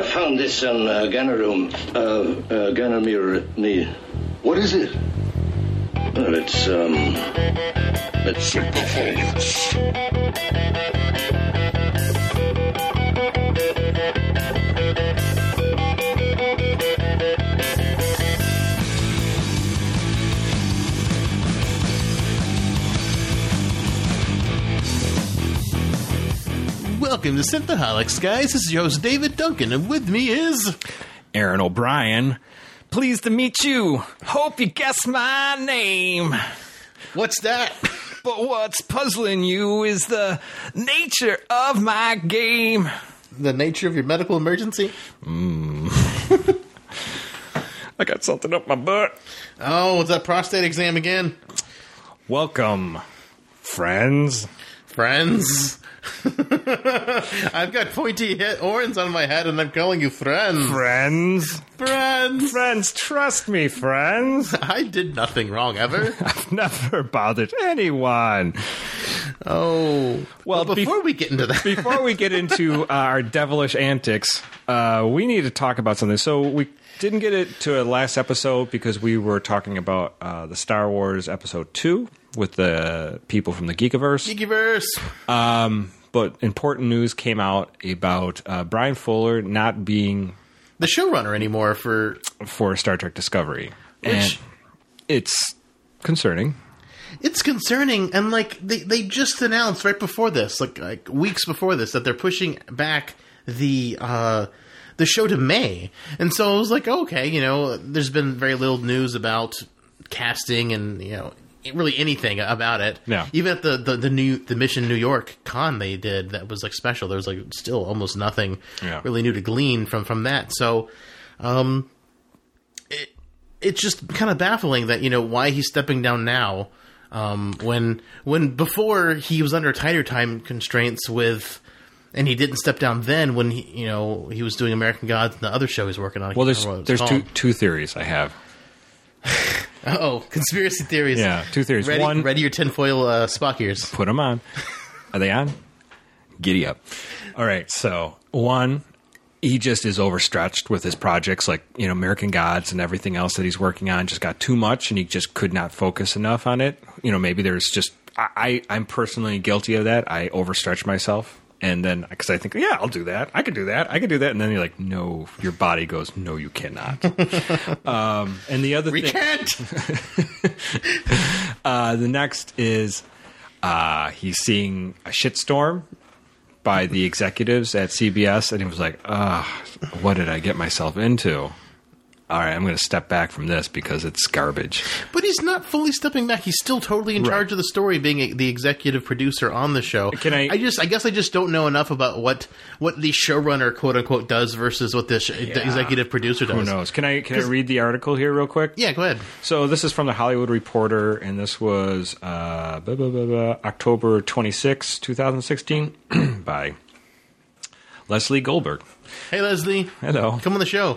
found this on Ganymede. What is it? Well, it's performance. Welcome to Synthaholics, guys. This is your host, David Duncan, and with me is... Aaron O'Brien. Pleased to meet you. Hope you guess my name. What's that? But what's puzzling you is the nature of my game. The nature of your medical emergency? I got something up my butt. Oh, it's that prostate exam again? Welcome, friends. Friends? I've got pointy horns on my head, and I'm calling you friends. Friends. Friends. Friends, trust me, friends. I did nothing wrong, ever. I've never bothered anyone. Oh. Well, before we get into that. Before we get into our devilish antics, we need to talk about something. So we didn't get it to a last episode because we were talking about the Star Wars Episode 2 with the people from the Geekiverse. But important news came out about Bryan Fuller not being the showrunner anymore for Star Trek Discovery. And it's concerning. It's concerning, and like they just announced right before this, like weeks before this, that they're pushing back the show to May. And so I was like, okay, there's been very little news about casting and really anything about it. Yeah. Even at the Mission New York con they did that was like special, there was like still almost nothing really new to glean from that. So it's just kind of baffling that why he's stepping down now, when before he was under tighter time constraints and he didn't step down then when he was doing American Gods and the other show he's working on. Well, there's two theories I have. Uh-oh, conspiracy theories. Yeah, two theories. Ready your tinfoil Spock ears. Put them on. Are they on? Giddy up. All right, so one, he just is overstretched with his projects like, American Gods and everything else that he's working on just got too much and he just could not focus enough on it. Maybe there's just, I'm personally guilty of that. I overstretch myself. And then, because I think, yeah, I'll do that. I can do that. And then you're like, no, your body goes, no, you cannot. And the other thing. We can't! The next is he's seeing a shitstorm by the executives at CBS. And he was like, what did I get myself into? All right, I'm going to step back from this because it's garbage. But he's not fully stepping back. He's still totally in charge of the story, being the executive producer on the show. I guess I just don't know enough about what the showrunner, quote unquote, does versus what the executive producer does. Who knows? Can I read the article here real quick? Yeah, go ahead. So this is from the Hollywood Reporter, and this was October 26, 2016, by Leslie Goldberg. Hey, Leslie. Hello. Come on the show.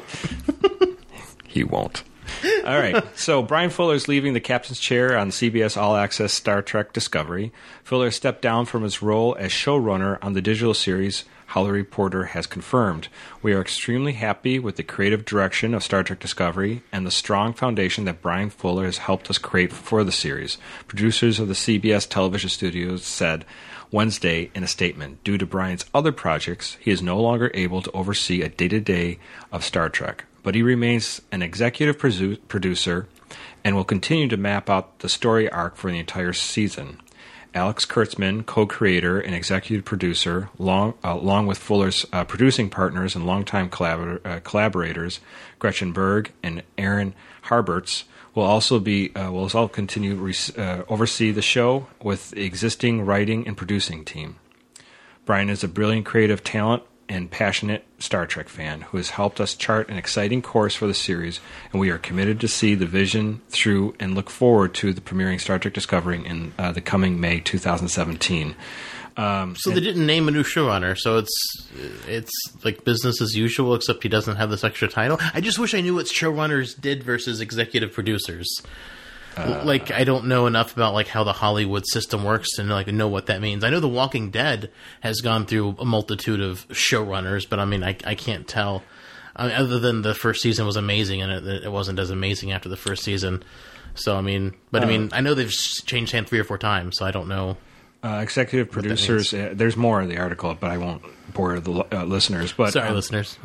He won't. All right. So Bryan Fuller is leaving the captain's chair on CBS All Access Star Trek Discovery. Fuller stepped down from his role as showrunner on the digital series, Hollywood Reporter has confirmed. We are extremely happy with the creative direction of Star Trek Discovery and the strong foundation that Bryan Fuller has helped us create for the series. Producers of the CBS television studios said Wednesday in a statement, due to Bryan's other projects, he is no longer able to oversee a day-to-day of Star Trek. But he remains an executive producer and will continue to map out the story arc for the entire season. Alex Kurtzman, co-creator and executive producer, along with Fuller's producing partners and longtime collaborators, Gretchen Berg and Aaron Harberts, will also continue to oversee the show with the existing writing and producing team. Bryan is a brilliant creative talent and passionate Star Trek fan who has helped us chart an exciting course for the series, and we are committed to see the vision through and look forward to the premiering Star Trek Discovery in the coming May 2017. So they didn't name a new showrunner, so it's like business as usual, except he doesn't have this extra title. I just wish I knew what showrunners did versus executive producers. like, I don't know enough about like how the Hollywood system works to know what that means. I know The Walking Dead has gone through a multitude of showrunners, but I mean, I can't tell. I mean, other than the first season was amazing, and it wasn't as amazing after the first season. So I mean, I know they've changed hands 3 or 4 times, so I don't know. Executive producers. There's more in the article, but I won't bore the listeners. But sorry, listeners.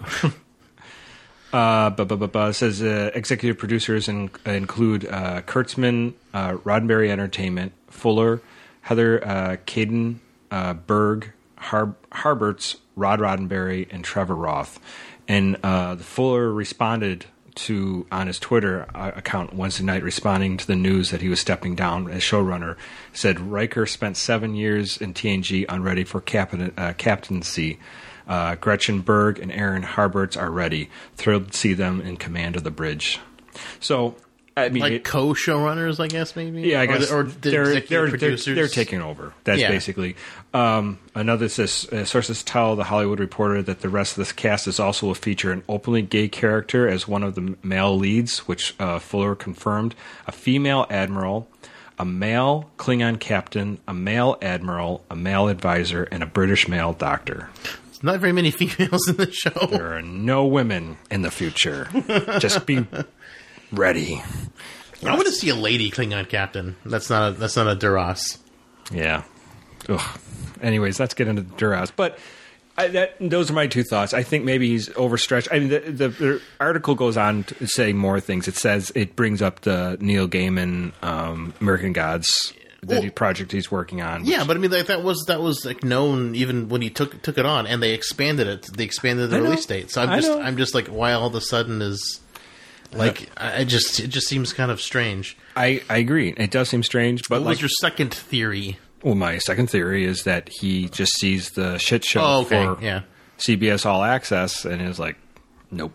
It says executive producers include Kurtzman, Roddenberry Entertainment, Fuller, Heather Caden, Berg, Harberts, Rod Roddenberry, and Trevor Roth. And Fuller responded on his Twitter account Wednesday night, responding to the news that he was stepping down as showrunner, said Riker spent 7 years in TNG unready for captaincy. Gretchen Berg and Aaron Harberts are ready. Thrilled to see them in command of the bridge. So, I mean, like co-showrunners, I guess, maybe. Yeah, I guess or they're producers. They're taking over. That's basically. Another says sources tell the Hollywood Reporter that the rest of this cast is also will feature an openly gay character as one of the male leads, which Fuller confirmed. A female admiral, a male Klingon captain, a male admiral, a male advisor, and a British male doctor. Not very many females in the show. There are no women in the future. Just be ready. I want to see a lady Klingon captain. That's not a Duras. Yeah. Ugh. Anyways, let's get into Duras. But those are my 2 thoughts. I think maybe he's overstretched. I mean, the article goes on to say more things. It says it brings up the Neil Gaiman American Gods. Project he's working on. Yeah, but I mean, that was like known even when he took it on, and they expanded it. They expanded the release date. So I'm just like, why all of a sudden is like it just seems kind of strange. I agree. It does seem strange. But what was your second theory? Well, my second theory is that he just sees the shit show for CBS All Access and is like, nope,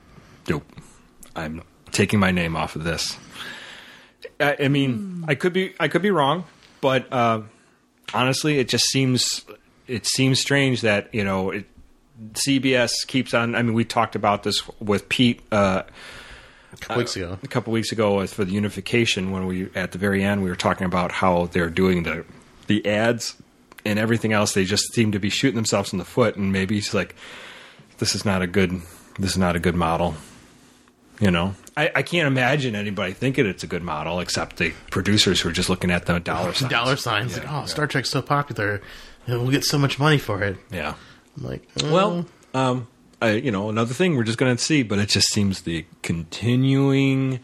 I'm taking my name off of this. I mean, I could be wrong. But honestly, it just seems strange that CBS keeps on. I mean, we talked about this with Pete a couple weeks ago for the unification when we at the very end we were talking about how they're doing the ads and everything else. They just seem to be shooting themselves in the foot, and maybe it's like this is not a good model. I can't imagine anybody thinking it's a good model except the producers who are just looking at the dollar signs. Dollar signs. Yeah, like, Star Trek's so popular. We'll get so much money for it. Yeah. I'm like, well, another thing we're just going to see, but it just seems the continuing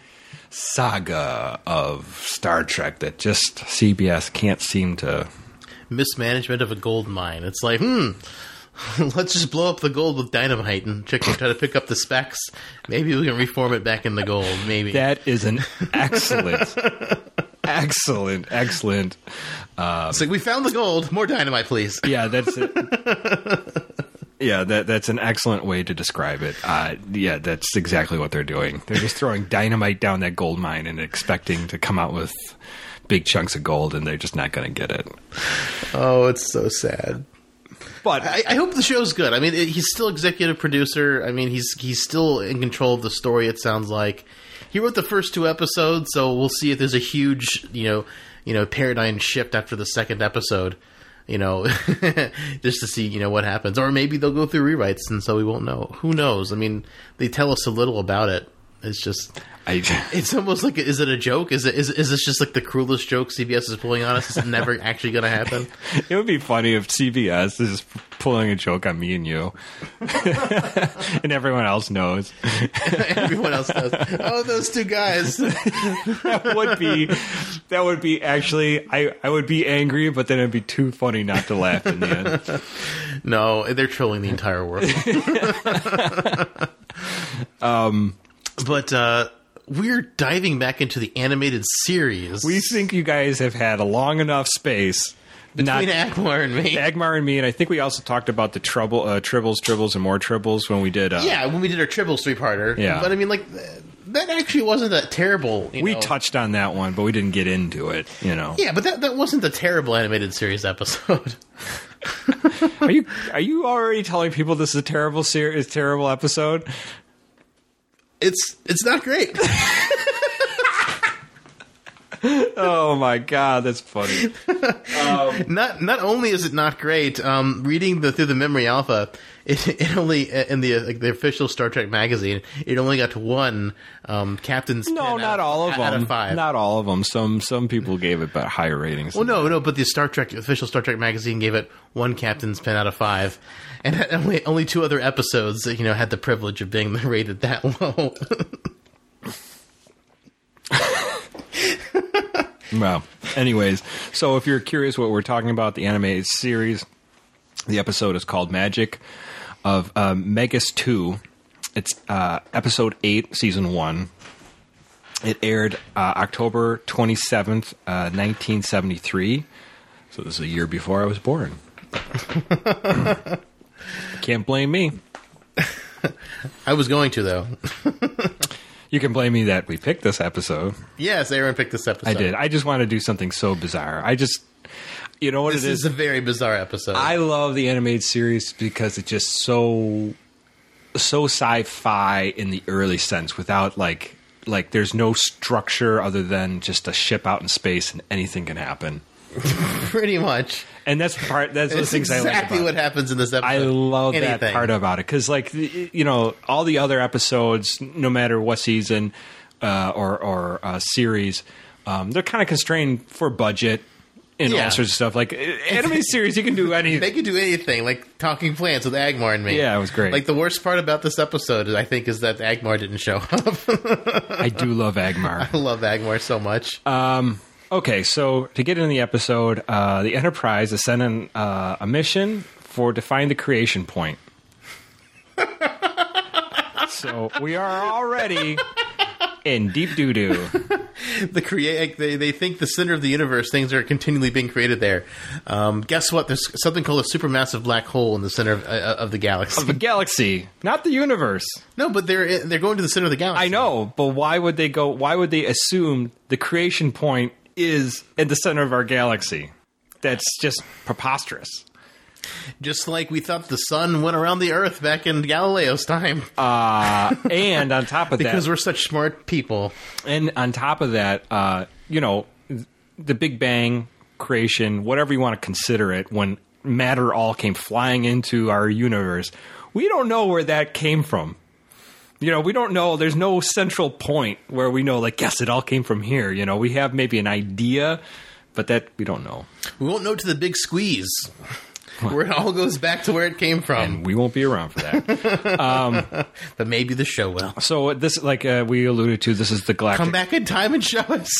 saga of Star Trek that just CBS can't seem to... Mismanagement of a gold mine. It's like, let's just blow up the gold with dynamite and try to pick up the specks. Maybe we can reform it back into gold. Maybe. That is an excellent. It's like, we found the gold. More dynamite, please. Yeah, that's it. Yeah, that's an excellent way to describe it. Yeah, that's exactly what they're doing. They're just throwing dynamite down that gold mine and expecting to come out with big chunks of gold, and they're just not going to get it. Oh, it's so sad. But I hope the show's good. I mean, he's still executive producer. I mean, he's still in control of the story. It sounds like he wrote the first 2 episodes, so we'll see if there's a huge, paradigm shift after the second episode. Just to see, what happens, or maybe they'll go through rewrites, and so we won't know. Who knows? I mean, they tell us a little about it. It's just, it's almost like, is it a joke? Is this just like the cruelest joke CBS is pulling on us? Is it never actually going to happen? It would be funny if CBS is pulling a joke on me and you, and everyone else knows. Everyone else knows. Oh, those 2 guys. That would be actually. I would be angry, but then it'd be too funny not to laugh in the end. No, they're trolling the entire world. But we're diving back into the animated series. We think you guys have had a long enough space between Agmar and me. And I think we also talked about the Tribbles, and more Tribbles when we did. When we did our Tribbles 3-parter. Yeah. But I mean, like, that actually wasn't that terrible. We touched on that one, but we didn't get into it. Yeah, but that wasn't a terrible animated series episode. Are you already telling people this is a terrible episode? It's not great. Oh my god, that's funny. Not only is it not great, reading through the memory alpha, it only in the official Star Trek magazine, it only got to one captain's pin Not all of them. out of 5. Not all of them. Some people gave it higher ratings. Well, no, but the official Star Trek magazine gave it 1 captain's pin out of 5, and only 2 other episodes had the privilege of being rated that low. Well, anyways, so if you're curious what we're talking about, the animated series, the episode is called Magic of Megas 2. It's episode 8, season 1. It aired October 27th, 1973. So this is a year before I was born. Can't blame me. I was going to, though. You can blame me that we picked this episode. Yes, Aaron picked this episode. I did. I just want to do something so bizarre. You know what This is a very bizarre episode. I love the animated series because it's just so sci-fi in the early sense, without like there's no structure other than just a ship out in space and anything can happen. Pretty much. And that's the things I like about exactly what happens in this episode. I love Anything. that part about it because, all the other episodes, no matter what season or series, they're kind of constrained for budget and all sorts of stuff. Like anime series, you can do anything. They can do anything, like Talking Plants with Agmar and me. Yeah, it was great. Like the worst part about this episode, I think, is that Agmar didn't show up. I do love Agmar. I love Agmar so much. Okay, so to get into the episode, the Enterprise is sent on a mission to find the creation point. So we are already in deep doo-doo. They think the center of the universe, things are continually being created there. Guess what? There's something called a supermassive black hole in the center of the galaxy. Of the galaxy, not the universe. No, but they're going to the center of the galaxy. I know, but why would they go? Why would they assume the creation point is in the center of our galaxy? That's just preposterous. Just like we thought the sun went around the Earth back in Galileo's time. And on top of that, because we're such smart people. And on top of that, the Big Bang creation, whatever you want to consider it, when matter all came flying into our universe, we don't know where that came from. We don't know. There's no central point where we know, yes, it all came from here. We have maybe an idea, but that we don't know. We won't know to the big squeeze. Where it all goes back to where it came from. And we won't be around for that. But maybe the show will. So this, we alluded to, this is the Galactic... Come back in time and show us.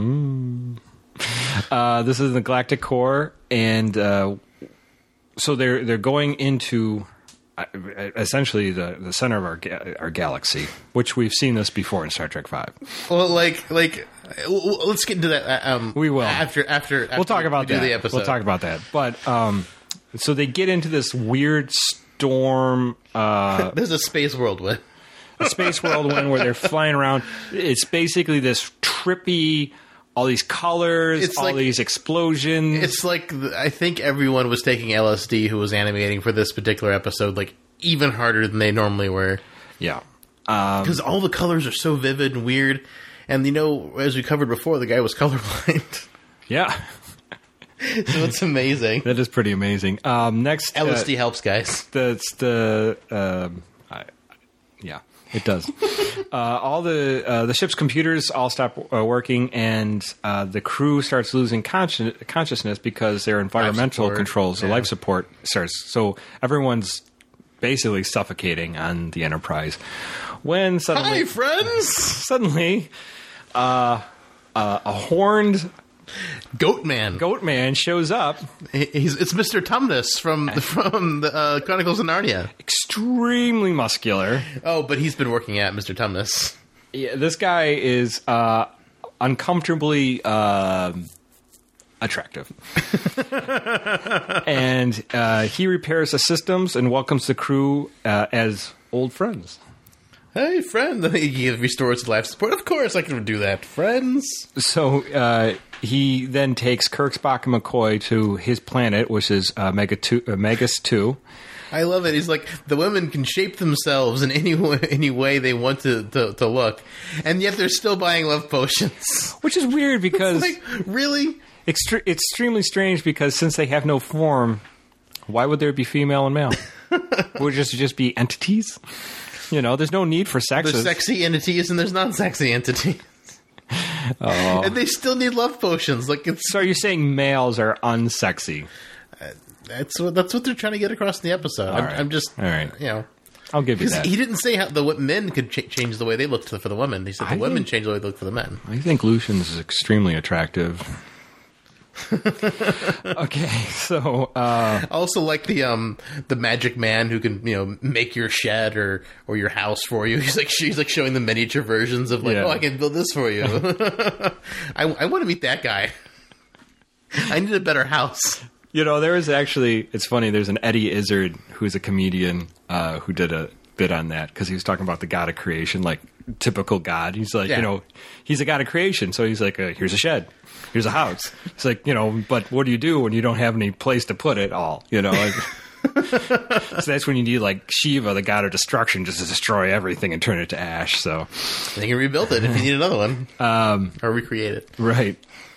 This is the Galactic Core, and so they're going into essentially the center of our galaxy, which we've seen this before in Star Trek V. Well, let's get into that. We will after we'll talk about that. The episode. We'll talk about that. But so they get into this weird storm. There's a space whirlwind. A space whirlwind where they're flying around. It's basically this trippy. All these colors, these explosions. It's like I think everyone was taking LSD who was animating for this particular episode, even harder than they normally were. Yeah. Because all the colors are so vivid and weird. And, as we covered before, the guy was colorblind. Yeah. So it's amazing. That is pretty amazing. Next. LSD helps, guys. Yeah. It does. All the ship's computers all stop working, and the crew starts losing consciousness because their environmental controls, the life support starts. So everyone's basically suffocating on the Enterprise. When suddenly, hi, friends! Suddenly, a horned Goatman shows up. It's Mr. Tumnus from the Chronicles of Narnia. Extremely muscular. Oh, but he's been working at Mr. Tumnus. Yeah, this guy is uncomfortably attractive. And he repairs the systems and welcomes the crew as old friends. Hey, friend. He restores life support. Of course I can do that, friends. So he then takes Kirk, Spock, and McCoy to his planet, which is Megas 2. I love it. He's like, the women can shape themselves in any way they want to look, and yet they're still buying love potions. Which is weird because Like, really? extremely strange because since they have no form, why would there be female and male? Would it just be entities? There's no need for sexes. There's sexy entities and there's non-sexy entities. Oh. And they still need love potions. Like, it's So you're saying males are unsexy? that's what they're trying to get across in the episode. All right. I'm just, All right. I'll I'll give you that. He didn't say how the men could change the way they looked for the women. He said the women change the way they look for the men. I think Lucian's extremely attractive. Okay, so I also like the magic man who can make your shed or your house for you. He's like showing the miniature versions of Yeah. I can build this for you. I want to meet that guy. I need a better house. there is actually, it's funny, there's an Eddie Izzard who's a comedian who did a bit on that because he was talking about the god of creation, like typical god. He's like, Yeah. he's a god of creation, so he's like, here's a shed, here's a house. It's like, but what do you do when you don't have any place to put it all? Like, so that's when you need like Shiva, the god of destruction, just to destroy everything and turn it to ash. So They can rebuild it if you need another one, or recreate it. right,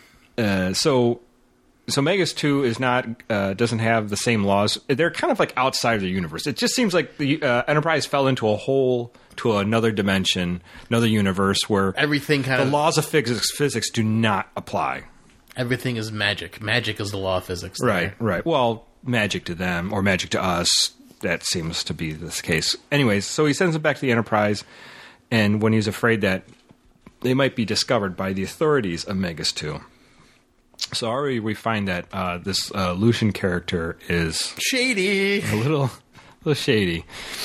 So Megas 2 is not doesn't have the same laws. They're kind of like outside of the universe. It just seems like the Enterprise fell into another dimension, another universe where Everything the laws of physics do not apply. Everything is magic. Magic is the law of physics. there. Right. Well, magic to them or magic to us. That seems to be this case. Anyways, so he sends them back to the Enterprise, and when he's afraid that they might be discovered by the authorities of Megas 2. So already we find that this Lucian character is Shady. a little shady.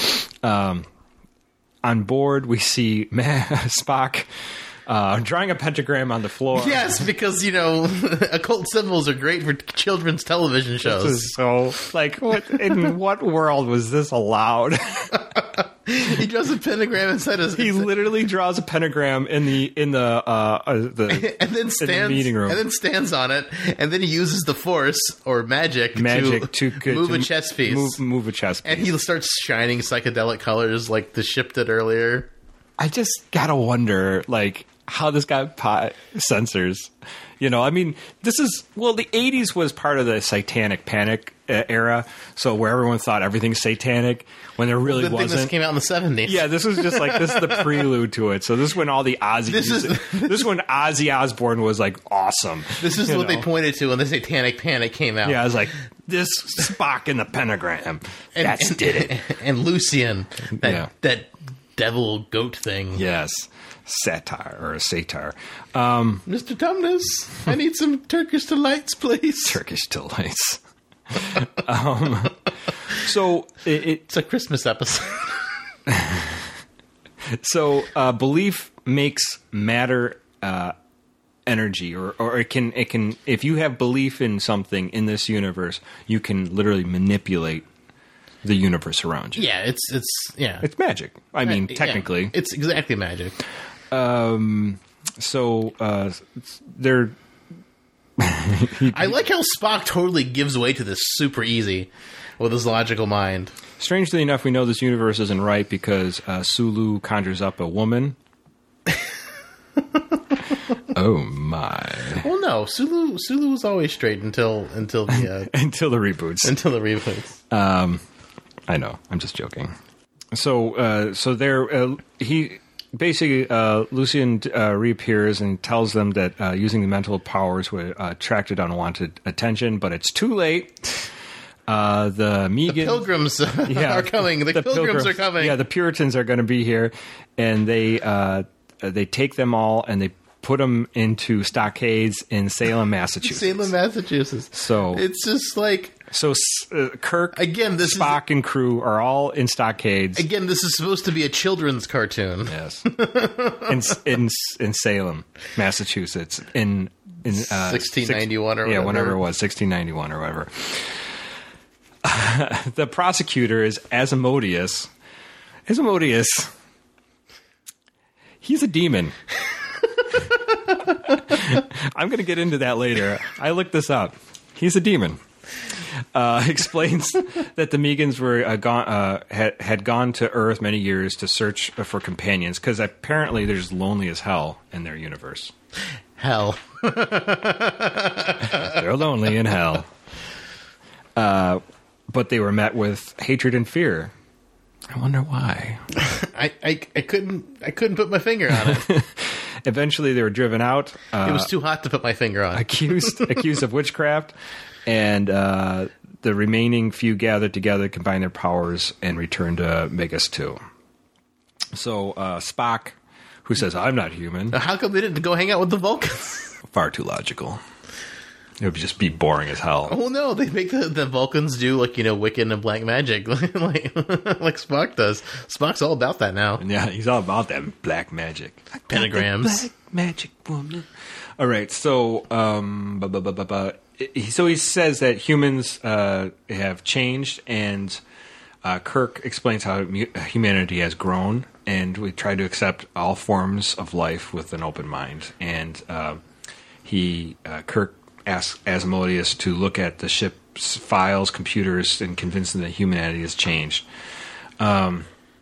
On board, we see Spock drawing a pentagram on the floor. Yes, because occult symbols are great for children's television shows. This is so what in what world was this allowed? He draws a pentagram inside his. He literally draws a pentagram in the and then stands in the meeting room. and then stands on it, and then he uses the force or magic to move a chess piece. Move a chess piece. And he starts shining psychedelic colors like the ship did earlier. I just gotta wonder, how this got sensors. This is the 80s was part of the Satanic Panic era, so where everyone thought everything's satanic when there really The thing wasn't. this came out in the 70s. Yeah, this was just this is the prelude to it. So this is when all the Ozzy This is- this is when Ozzy Osbourne was awesome. This is what they pointed to when the Satanic Panic came out. Yeah, I was like, this Spock in the pentagram. That's did it. And Lucian, Yeah. that devil goat thing. Yes. Satyr. Mr. Tumnus, I need some Turkish delights, please. Turkish delights. So It's a Christmas episode. So belief makes matter energy, or it can if you have belief in something in this universe, you can literally manipulate the universe around you. Yeah, It's magic. I mean, technically, Yeah, it's exactly magic. So they're. I like how Spock totally gives way to this super easy with his logical mind. Strangely enough, we know this universe isn't right because Sulu conjures up a woman. Oh my! Well, no, Sulu was always straight until the Until the reboots. until the reboots. I know. I'm just joking. So there, he basically Lucian reappears and tells them that using the mental powers would attract unwanted attention, but it's too late. The Megan Pilgrims are coming. The pilgrims are coming. Yeah, the Puritans are going to be here, and they take them all and they put them into stockades in Salem, Massachusetts. Salem, Massachusetts. So it's just like Kirk, again. This Spock, and crew are all in stockades. Again, this is supposed to be a children's cartoon. Yes, in Salem, Massachusetts, in 1691 or whatever. whenever it was, 1691 or whatever. The prosecutor is Asmodeus. Asmodeus, he's a demon. I'm going to get into that later. I looked this up. He's a demon. explains that the Megans were had gone to Earth many years to search for companions because apparently they're just lonely as hell in their universe. Hell. They're lonely in hell. But they were met with hatred and fear. I wonder why. I couldn't put my finger on it. Eventually, they were driven out. It was too hot to put my finger on. Accused of witchcraft, and the remaining few gathered together, combined their powers, and returned to Megas 2. So Spock, who says, "I'm not human," How come they didn't go hang out with the Vulcans? far too logical. It would just be boring as hell. Oh no, they make the Vulcans do Wiccan and black magic like Spock does. Spock's all about that now. Yeah, he's all about that black magic. Pentagrams. Black magic woman. All right, so so he says that humans have changed, and Kirk explains how humanity has grown, and we try to accept all forms of life with an open mind. And Kirk asks Asmodeus to look at the ship's files, computers, and convince them that humanity has changed. And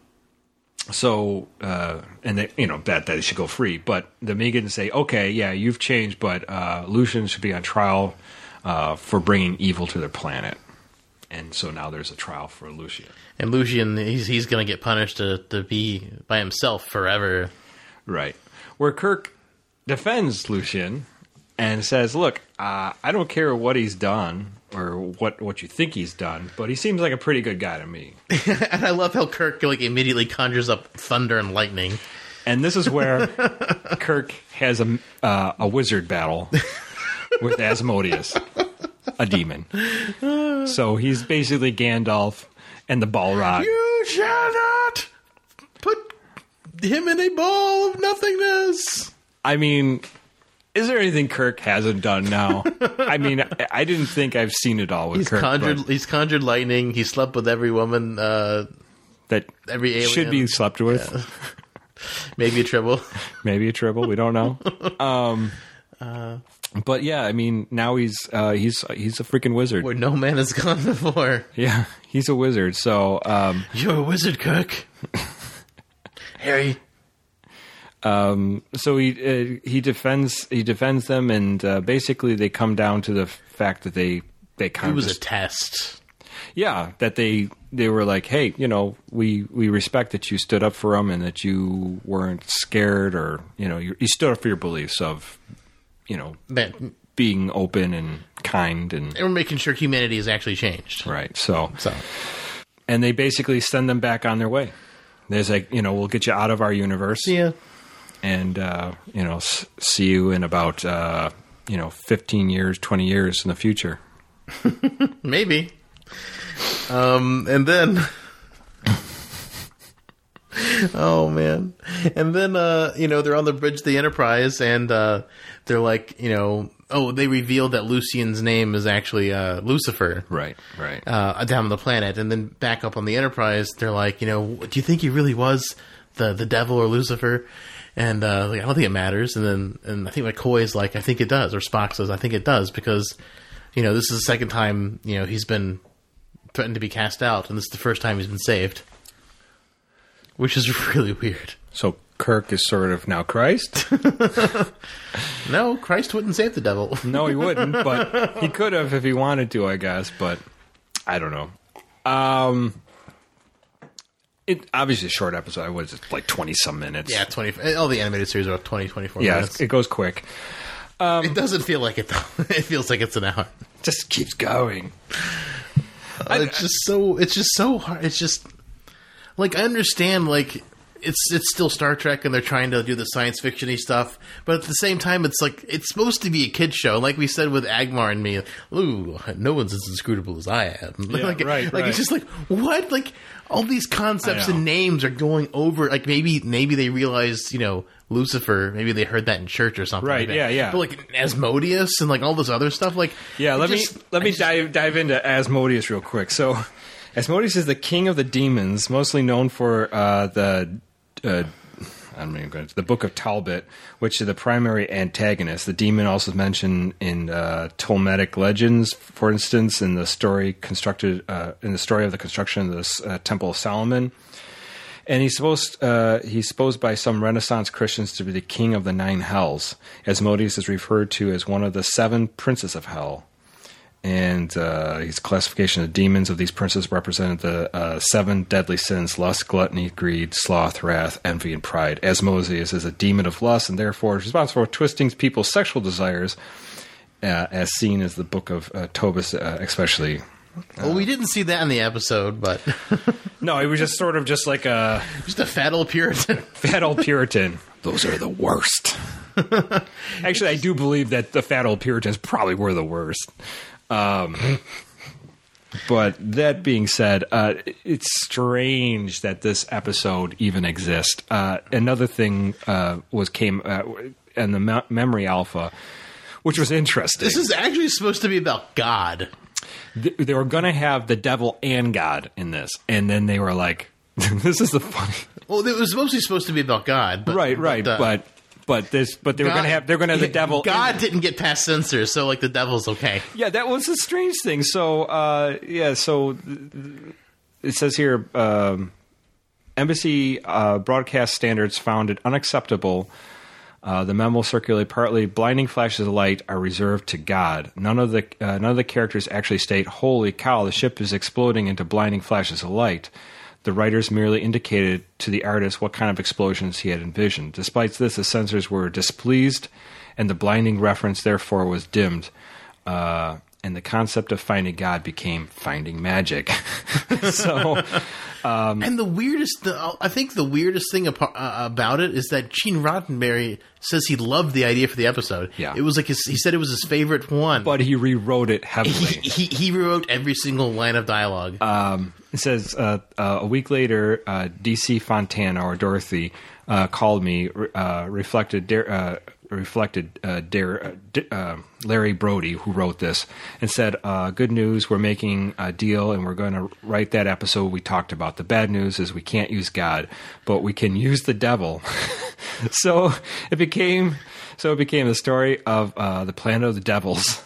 they, that they should go free. But the Megans say, okay, yeah, you've changed, but Lucian should be on trial for bringing evil to their planet. And so now there's a trial for Lucian. And Lucian, he's going to get punished to be by himself forever. Right. Where Kirk defends Lucian and says, look, I don't care what he's done or what you think he's done, but he seems like a pretty good guy to me. And I love how Kirk immediately conjures up thunder and lightning. And this is where Kirk has a wizard battle with Asmodeus, a demon. So he's basically Gandalf and the Balrog. You shall not put him in a ball of nothingness. I mean, is there anything Kirk hasn't done now? I mean, I didn't think I've seen it all with Kirk. He's conjured lightning. He slept with every woman. That every alien should be slept with. Yeah. Maybe a tribble. Maybe a tribble. We don't know. But yeah, I mean, now he's a freaking wizard. Where no man has gone before. Yeah, he's a wizard. So you're a wizard, Kirk. Harry. So he defends them, and basically they come down to the fact that they kind of was a test. Yeah, that they were like, hey, we respect that you stood up for them and that you weren't scared, or you stood up for your beliefs of being open and kind, and we're making sure humanity has actually changed. Right. So and they basically send them back on their way. There's like, we'll get you out of our universe. Yeah. And, see you in about, 15 years, 20 years in the future. Maybe. And then... oh, man. And then, they're on the bridge of the Enterprise, and they're like, they revealed that Lucian's name is actually Lucifer. Right. Down on the planet. And then back up on the Enterprise, they're like, do you think he really was the devil or Lucifer? And I don't think it matters. And I think McCoy's like, I think it does. Or Spock says, I think it does, because, this is the second time, he's been threatened to be cast out, and this is the first time he's been saved. Which is really weird. So Kirk is sort of now Christ? No, Christ wouldn't save the devil. No, he wouldn't, but he could have if he wanted to, I guess, but I don't know. It obviously a short episode. Was like 20-some minutes. Yeah, 20. All the animated series are 20, 24 minutes. Yeah, it goes quick. It doesn't feel like it, though. It feels like it's an hour. Just keeps going. It's just so hard. It's just... Like, I understand, like, it's still Star Trek, and they're trying to do the science fiction-y stuff, but at the same time, it's like, it's supposed to be a kid's show. Like we said with Agmar and me, ooh, no one's as inscrutable as I am. Yeah, right. It's just like, what? Like, all these concepts and names are going over, like, maybe they realized, Lucifer, maybe they heard that in church or something. Right, like that. yeah. But, like, Asmodeus and, like, all this other stuff, like... Yeah, let me dive into Asmodeus real quick. So... Asmodeus is the king of the demons, mostly known for the the Book of Talbot, which is the primary antagonist. The demon also is mentioned in Talmudic legends, for instance, in the story of the construction of the Temple of Solomon. And he's supposed by some Renaissance Christians to be the king of the 9 hells. Asmodeus is referred to as one of the 7 princes of hell. And his classification of demons of these princes represented the 7 deadly sins: lust, gluttony, greed, sloth, wrath, envy, and pride. Asmodeus is a demon of lust and therefore is responsible for twisting people's sexual desires, as seen as the Book of Tobit, especially. Well, we didn't see that in the episode, but... No, he was just sort of just like a... Just a fat old Puritan. Fat old Puritan. Those are the worst. Actually, I do believe that the fat old Puritans probably were the worst. But that being said, it's strange that this episode even exists. Another thing came in the Memory Alpha, which was interesting. This is actually supposed to be about God. They were going to have the devil and God in this, and then they were like, "This is the funny." Well, it was mostly supposed to be about God, but, right, but they were going to have the devil. God didn't get past censors, so like the devil's okay. Yeah, that was a strange thing. So so it says here, embassy broadcast standards found it unacceptable. The memo circulated partly. Blinding flashes of light are reserved to God. None of the characters actually state, "Holy cow, the ship is exploding into blinding flashes of light." The writers merely indicated to the artist what kind of explosions he had envisioned. Despite this, the censors were displeased, and the blinding reference therefore was dimmed. And the concept of finding God became finding magic. So, and I think the weirdest thing about it is that Gene Roddenberry says he loved the idea for the episode. Yeah, it was like he said it was his favorite one, but he rewrote it heavily. He rewrote every single line of dialogue. It says a week later, DC Fontana or Dorothy called me, reflected Larry Brody, who wrote this, and said, good news, we're making a deal and we're going to write that episode we talked about. The bad news is we can't use God, but we can use the devil. So it became the story of the Planet of the Devils.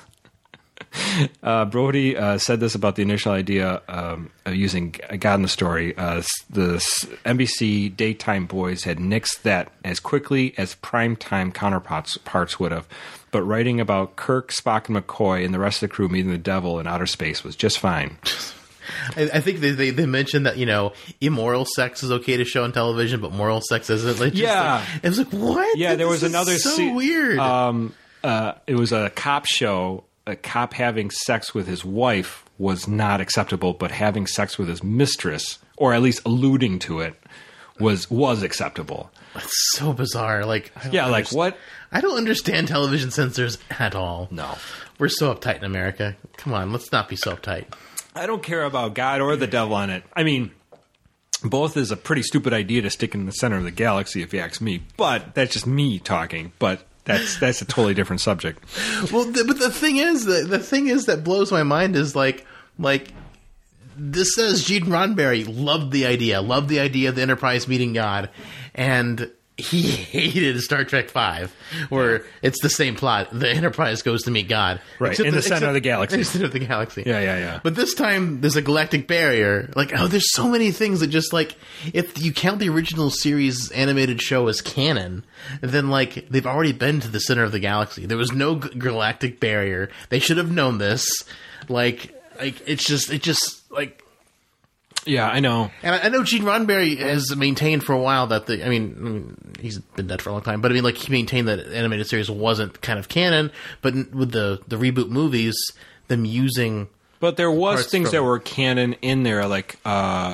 Brody said this about the initial idea of using God in the story. The NBC daytime boys had nixed that as quickly as primetime counterparts would have, but writing about Kirk, Spock, and McCoy and the rest of the crew meeting the devil in outer space was just fine. I think they mentioned that, immoral sex is okay to show on television, but moral sex isn't. Like, it was like, what? Yeah, there was another... so weird. It was a cop show. A cop having sex with his wife was not acceptable, but having sex with his mistress, or at least alluding to it, was acceptable. It's so bizarre. Like, what? I don't understand television censors at all. No. We're so uptight in America. Come on, let's not be so uptight. I don't care about God or the devil on it. I mean, both is a pretty stupid idea to stick in the center of the galaxy, if you ask me. But that's just me talking. But that's a totally different subject. Well, but the thing is that blows my mind is like this says Gene Roddenberry loved the idea of the Enterprise meeting God, and he hated Star Trek V, where it's the same plot. The Enterprise goes to meet God. Right, in the center of the galaxy. In the center of the galaxy. Yeah. But this time, there's a galactic barrier. Like, there's so many things that just, like, if you count the original series animated show as canon, then, like, they've already been to the center of the galaxy. There was no galactic barrier. They should have known this. Like, it just, like... Yeah, I know. And I know Gene Roddenberry has maintained for a while that he's been dead for a long time, but he maintained that animated series wasn't kind of canon, but with the reboot movies, them using... But there was things that were canon in there, like I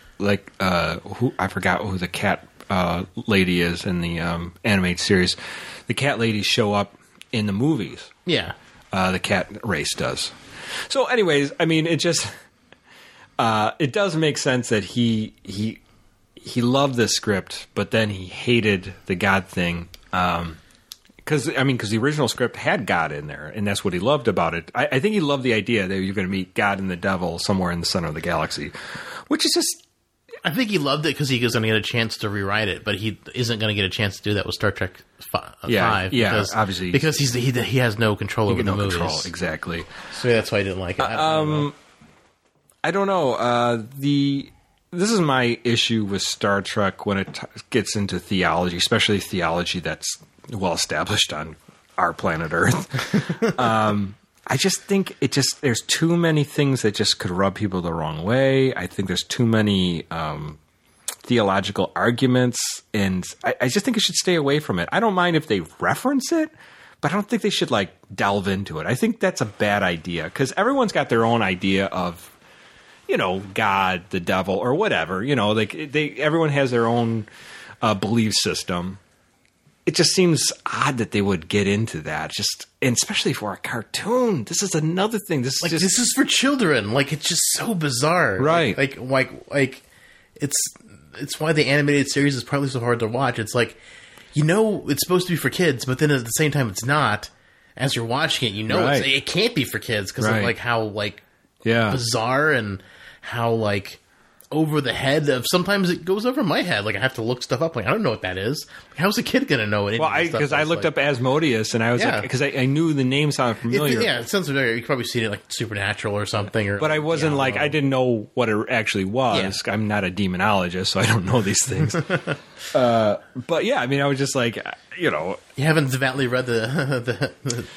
forgot who the cat lady is in the animated series. The cat ladies show up in the movies. Yeah. The cat race does. So anyways, I mean, it just... it does make sense that he loved this script, but then he hated the God thing. Because the original script had God in there, and that's what he loved about it. I think he loved the idea that you're going to meet God and the devil somewhere in the center of the galaxy, which is just, I think he loved it because he was going to get a chance to rewrite it, but he isn't going to get a chance to do that with Star Trek 5. Yeah, because, obviously. Because he has no control over the movies. Control, exactly. So that's why I didn't like it. I don't know. This is my issue with Star Trek when it gets into theology, especially theology that's well established on our planet Earth. I just think there's too many things that just could rub people the wrong way. I think there's too many theological arguments, and I just think it should stay away from it. I don't mind if they reference it, but I don't think they should like delve into it. I think that's a bad idea because everyone's got their own idea of, God, the devil, or whatever. Everyone has their own belief system. It just seems odd that they would get into that. And especially for a cartoon. This is another thing. This is for children. Like, it's just so bizarre. Right. Like it's why the animated series is probably so hard to watch. It's like, it's supposed to be for kids, but then at the same time it's not. As you're watching it, right. it can't be for kids because of like how bizarre and how like over the head of, sometimes it goes over my head. Like I have to look stuff up. Like I don't know what that is. How's a kid gonna know it? Well, because I looked up Asmodeus and I was like, because I knew the name sounded familiar. It sounds familiar. You've probably seen it like Supernatural or something. But I wasn't I didn't know what it actually was. Yeah. I'm not a demonologist, so I don't know these things. But yeah, I mean, I was just like, You haven't devoutly read the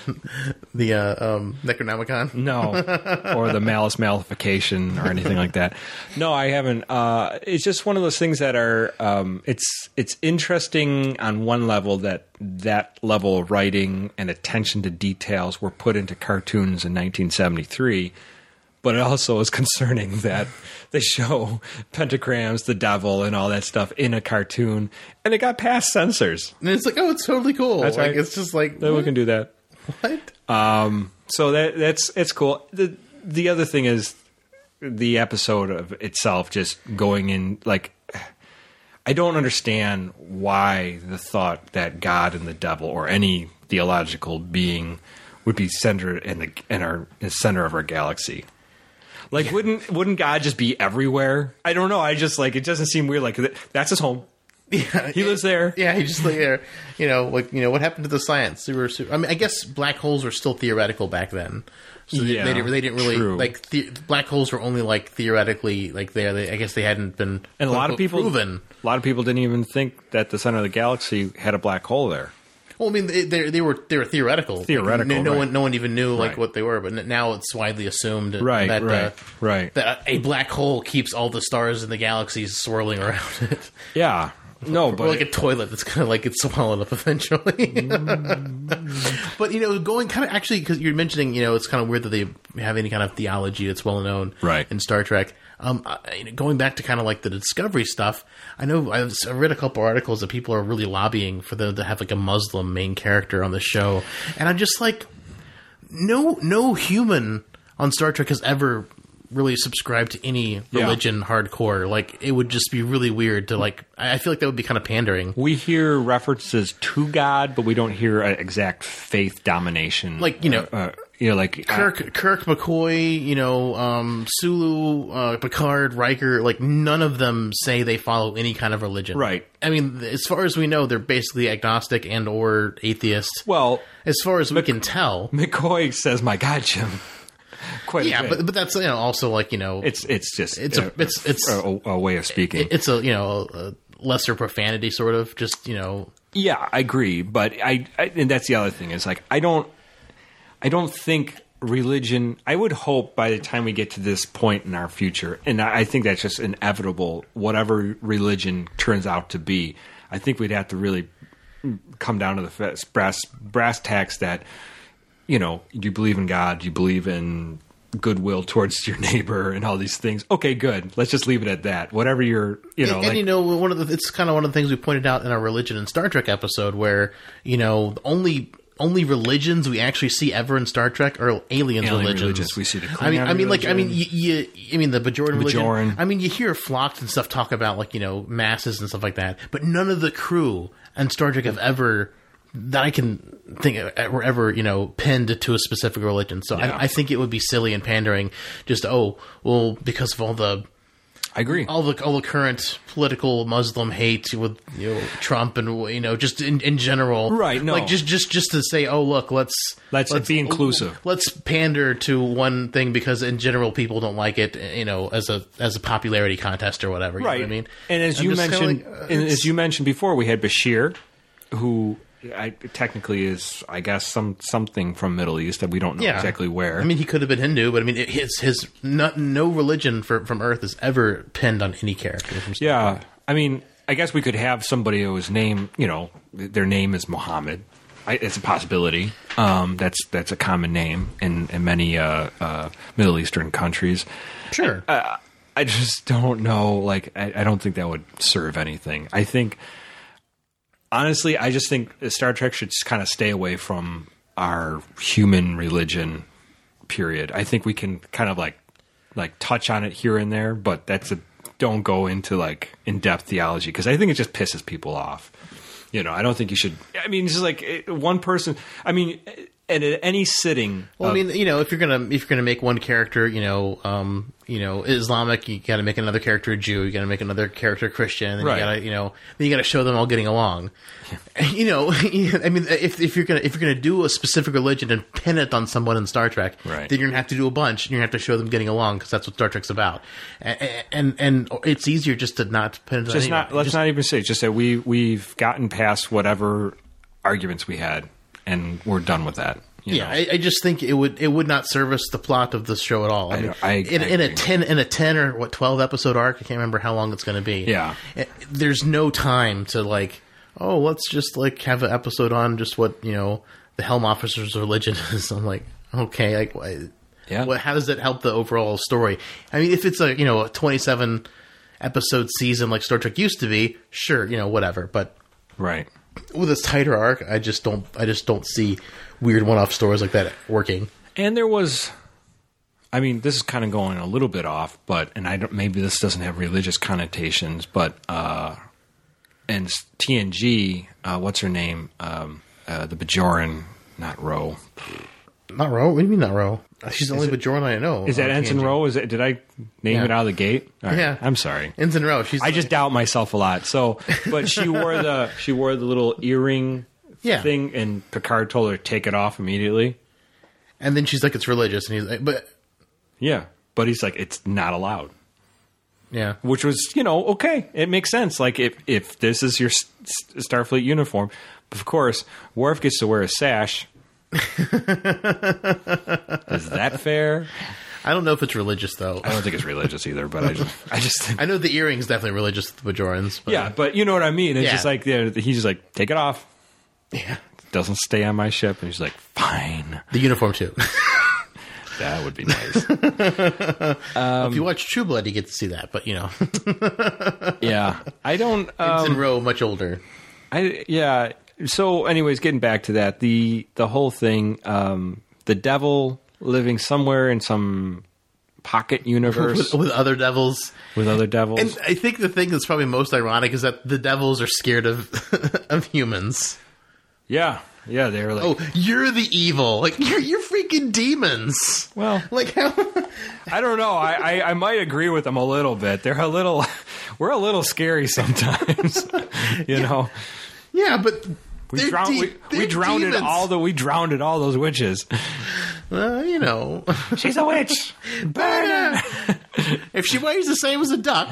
Necronomicon? No. Or the Malice Malefication or anything like that. No, I haven't. It's just one of those things that are it's interesting on one level that level of writing and attention to details were put into cartoons in 1973. But it also is concerning that they show pentagrams, the devil, and all that stuff in a cartoon, and it got past censors. And it's like, oh, it's totally cool. That's right. It's just like, we can do that. What? So it's cool. The other thing is the episode of itself just going in like, I don't understand why the thought that God and the devil or any theological being would be centered in the center of our galaxy. Like, wouldn't God just be everywhere? I don't know. I just like, it doesn't seem weird. Like that's his home. Yeah, he lives there. Yeah, he just like there. What happened to the science? I mean, I guess black holes were still theoretical back then. So they didn't really like black holes were only like theoretically like there. I guess they hadn't been and a lot of people proven. A lot of people didn't even think that the center of the galaxy had a black hole there. Well, I mean, they were theoretical. Theoretical. Like, no one even knew like what they were, but now it's widely assumed that a black hole keeps all the stars in the galaxies swirling around it. Yeah. No, but or like a toilet that's kind of like it's swallowed up eventually. But going kind of actually because you're mentioning, it's kind of weird that they have any kind of theology that's well known in Star Trek. Going back to kind of like the Discovery stuff, I know I read a couple articles that people are really lobbying for them to have like a Muslim main character on the show, and I'm just like, no human on Star Trek has ever really subscribed to any religion hardcore. Like it would just be really weird to like. I feel like that would be kind of pandering. We hear references to God, but we don't hear an exact faith domination. Like like Kirk, McCoy, Sulu, Picard, Riker. Like none of them say they follow any kind of religion. Right. I mean, as far as we know, they're basically agnostic and or atheist. Well, as far as we can tell, McCoy says, "My God, Jim." Quite a bit. but that's also like it's a way of speaking. It's a lesser profanity sort of just Yeah, I agree, but I and that's the other thing is like I don't think religion. I would hope by the time we get to this point in our future, and I think that's just inevitable. Whatever religion turns out to be, I think we'd have to really come down to the brass tacks that. You believe in God, you believe in goodwill towards your neighbor and all these things. Okay, good. Let's just leave it at that. Whatever you're, it's kind of one of the things we pointed out in our religion and Star Trek episode where, the only religions we actually see ever in Star Trek are alien religions. We see the Klingon the Bajoran religion. I mean, you hear Phlox and stuff talk about masses and stuff like that, but none of the crew and Star Trek have ever that I can think were ever, pinned to a specific religion. So I think it would be silly and pandering just, because of all the I agree. All the current political Muslim hate with Trump and just in general, Right, no. like just to say, oh look, let's be inclusive. Let's pander to one thing because in general people don't like it, as a popularity contest or whatever. You Right. know what I mean? And as I'm you just kinda mentioned, like, as you mentioned before, we had Bashir, who technically is, I guess, something from Middle East that we don't know exactly where. I mean, he could have been Hindu, but I mean, his no religion from Earth is ever pinned on any character. From Star yeah. Trek. I mean, I guess we could have somebody whose name, their name is Muhammad. It's a possibility. That's a common name in many Middle Eastern countries. Sure. I just don't know. Like, I don't think that would serve anything. I think, honestly, I just think Star Trek should just kind of stay away from our human religion, period. I think we can kind of like touch on it here and there, but don't go into like in-depth theology because I think it just pisses people off. I don't think you should. I mean, it's just like one person. I mean, at any sitting. Well, I mean, if you're gonna make one character, Islamic, you got to make another character a Jew. You got to make another character a Christian. And right. then you got to show them all getting along. I mean, if you're gonna do a specific religion and pin it on someone in Star Trek, right. then you're gonna have to do a bunch. And you're gonna have to show them getting along because that's what Star Trek's about. And it's easier just to not pin it. Let's not even say. Just say we've gotten past whatever arguments we had, and we're done with that. I just think it would not service the plot of the show at all. I mean, in a 10 or 12 episode arc, I can't remember how long it's going to be. Yeah, there's no time to let's just have an episode on just what the Helm officer's religion is. I'm like, okay, how does that help the overall story? I mean, if it's a 27 episode season like Star Trek used to be, sure, whatever. But right. With this tighter arc, I just don't see weird one-off stories like that working. And there was, I mean, this is kind of going a little bit off, maybe this doesn't have religious connotations, but and TNG, what's her name? The Bajoran, not Ro. Not Ro? What do you mean not Ro? She's the only Bajoran I know. Is that Ensign Ro? Did I name it out of the gate? Right. Yeah. I'm sorry. Ensign Ro. I just doubt myself a lot. So, but she wore the little earring thing, and Picard told her to take it off immediately. And then she's like, it's religious, and he's like, but he's like, it's not allowed. Yeah, which was okay, it makes sense. Like if this is your Starfleet uniform, of course, Worf gets to wear a sash. Is that fair? I don't know if it's religious though. I don't think it's religious either, but I just think I know the earring's definitely religious to the Bajorans. But but you know what I mean. It's just like he's just like, take it off. Yeah, it doesn't stay on my ship, and he's like, fine. The uniform too. That would be nice. If you watch True Blood, you get to see that. But yeah, I don't. Ensign Ro much older. So, anyways, getting back to that, the whole thing, the devil living somewhere in some pocket universe with other devils. With other devils. And I think the thing that's probably most ironic is that the devils are scared of of humans. Yeah, they're like, oh, you're the evil. Like you're freaking demons. Well, like how? I don't know. I might agree with them a little bit. We're a little scary sometimes. you know. Yeah, but we drowned all those witches. She's a witch. Burn her. If she weighs the same as a duck,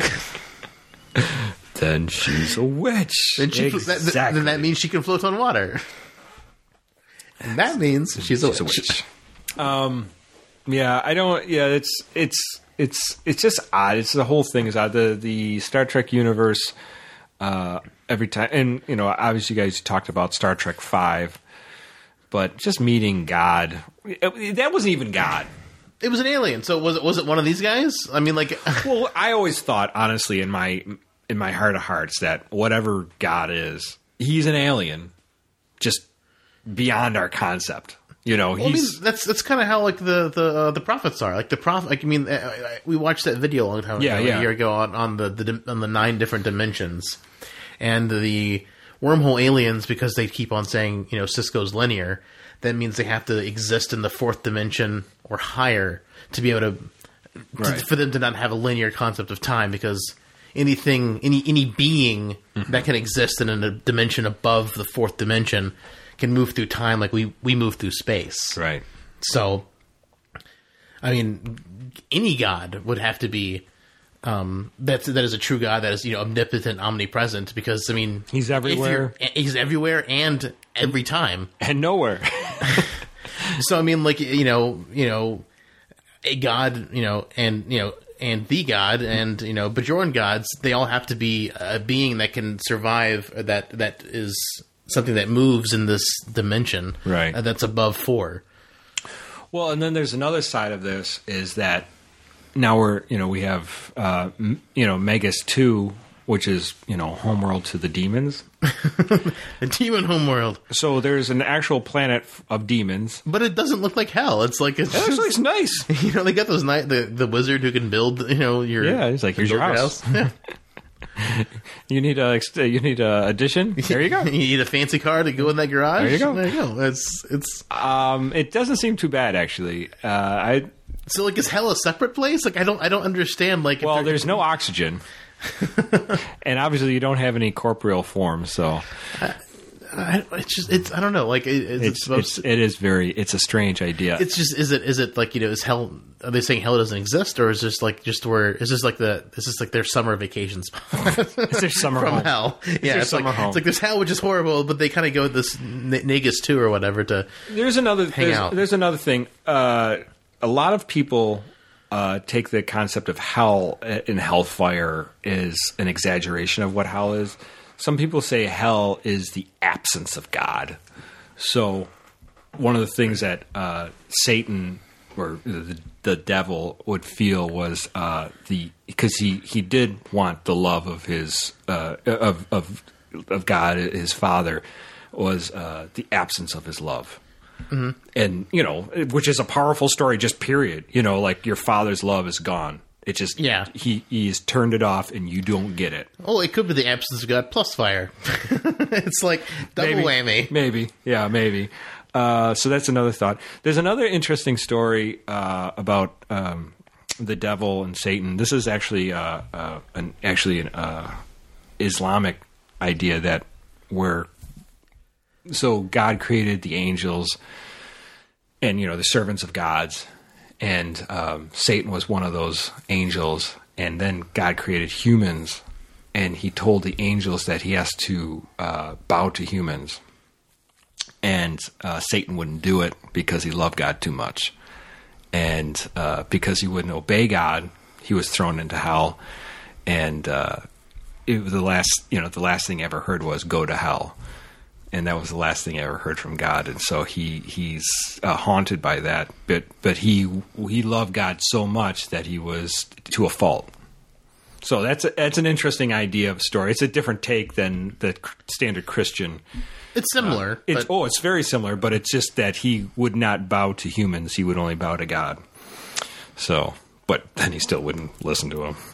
then she's a witch. Then then that means she can float on water. And that means she's a witch. Yeah, I don't. Yeah, it's just odd. It's the whole thing is odd. The Star Trek universe. Every time, and obviously, you guys talked about Star Trek V, but just meeting God, that wasn't even God. It was an alien. So was it one of these guys? I mean, like, well, I always thought, honestly, in my heart of hearts, that whatever God is, he's an alien, just beyond our concept. He's. Well, I mean, that's kind of how like the prophets are. Like the prophet. Like, I mean, we watched that video a long time ago, a year ago, on the 9 different dimensions. And the wormhole aliens, because they keep on saying, Cisco's linear, that means they have to exist in the 4th dimension or higher to be able to for them to not have a linear concept of time, because any being that can exist in a dimension above the fourth dimension can move through time like we move through space. Right. So, I mean, any god would have to be that is a true god, that is, omnipotent, omnipresent, because, I mean, he's everywhere. He's everywhere and every time. And nowhere. So, I mean, like, a god, and the god and, Bajoran gods, they all have to be a being that can survive, that is something that moves in this dimension. Right. That's above 4. Well, and then there's another side of this, is that now we have, Megas 2, which is, homeworld to the demons. A demon homeworld. So there's an actual planet of demons. But it doesn't look like hell. It's like... It actually looks nice. They got those the wizard who can build, your... Yeah, he's like, here's your house. Yeah. You need a addition? There you go. You need a fancy car to go in that garage? There you go. There you go. It's it doesn't seem too bad, actually. So, like, is hell a separate place? Like, I don't understand. Like, well, there's no oxygen, and obviously you don't have any corporeal form. So, I don't know. Like, it's a strange idea. It's just is it like, is hell? Are they saying hell doesn't exist, or is this like their summer vacation spot? Is there summer from home? hell? Yeah, it's summer like home. It's like there's hell, which is horrible, but they kind of go with this Nagus 2 or whatever to. There's another thing. A lot of people take the concept of hell in hellfire as an exaggeration of what hell is. Some people say hell is the absence of God. So one of the things that Satan or the devil would feel was because he did want the love of his of God, his Father, was the absence of his love. Mm-hmm. And, which is a powerful story, just period. Like your father's love is gone. It just, he's turned it off and you don't get it. Oh, it could be the absence of God plus fire. It's like double whammy. Maybe. Yeah, maybe. So that's another thought. There's another interesting story about the devil and Satan. This is actually an Islamic idea so God created the angels and, the servants of gods, and Satan was one of those angels, and then God created humans, and he told the angels that he has to bow to humans, and Satan wouldn't do it because he loved God too much, and because he wouldn't obey God, he was thrown into hell, and the last thing he ever heard was go to hell. And that was the last thing I ever heard from God, and so he's haunted by that. But he loved God so much that he was to a fault. So that's an interesting idea of story. It's a different take than the standard Christian. It's similar. It's very similar, but it's just that he would not bow to humans; he would only bow to God. So, but then he still wouldn't listen to him.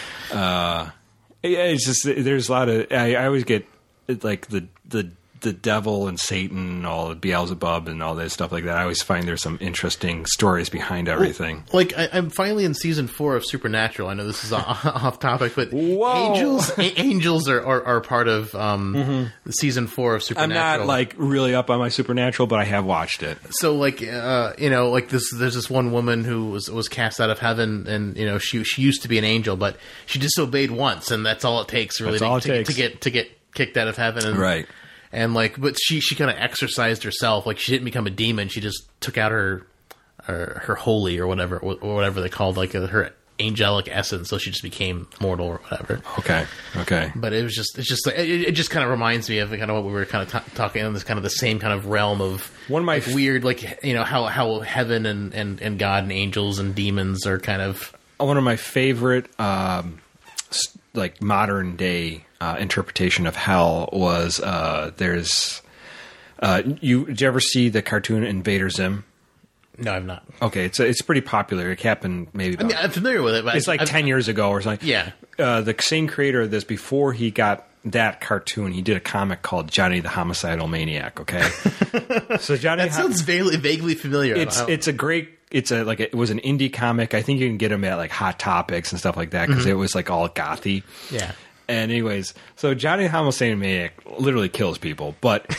It's just there's a lot of I always get like the devil and Satan and all Beelzebub and all that stuff like that. I always find there's some interesting stories behind everything. Like I'm finally in season 4 of Supernatural. I know this is off topic, but Whoa. angels are part of season 4 of Supernatural. I'm not like really up on my Supernatural, but I have watched it. So like like this, there's this one woman who was cast out of heaven, and she used to be an angel, but she disobeyed once, and that's all it takes really to get kicked out of heaven. And, right. And but she kind of exercised herself. Like, she didn't become a demon. She just took out her holy or whatever they called, like her angelic essence. So she just became mortal or whatever. Okay. But it just kind of reminds me of kind of what we were kind of talking in this kind of the same kind of realm of one of my weird, like, how heaven and God and angels and demons are kind of one of my favorite like modern day interpretation of hell was did you ever see the cartoon Invader Zim? No, I've not. Okay, it's pretty popular. It happened maybe about, I'm familiar with it, but it's 10 years ago or something. Yeah. The same creator of this, before he got that cartoon, he did a comic called Johnny the Homicidal Maniac, okay? So Johnny that sounds vaguely familiar. It's a great it was an indie comic. I think you can get them at like Hot Topics and stuff like that because it was like all gothy. Yeah. And anyways, so Johnny the Homicidal Maniac literally kills people, but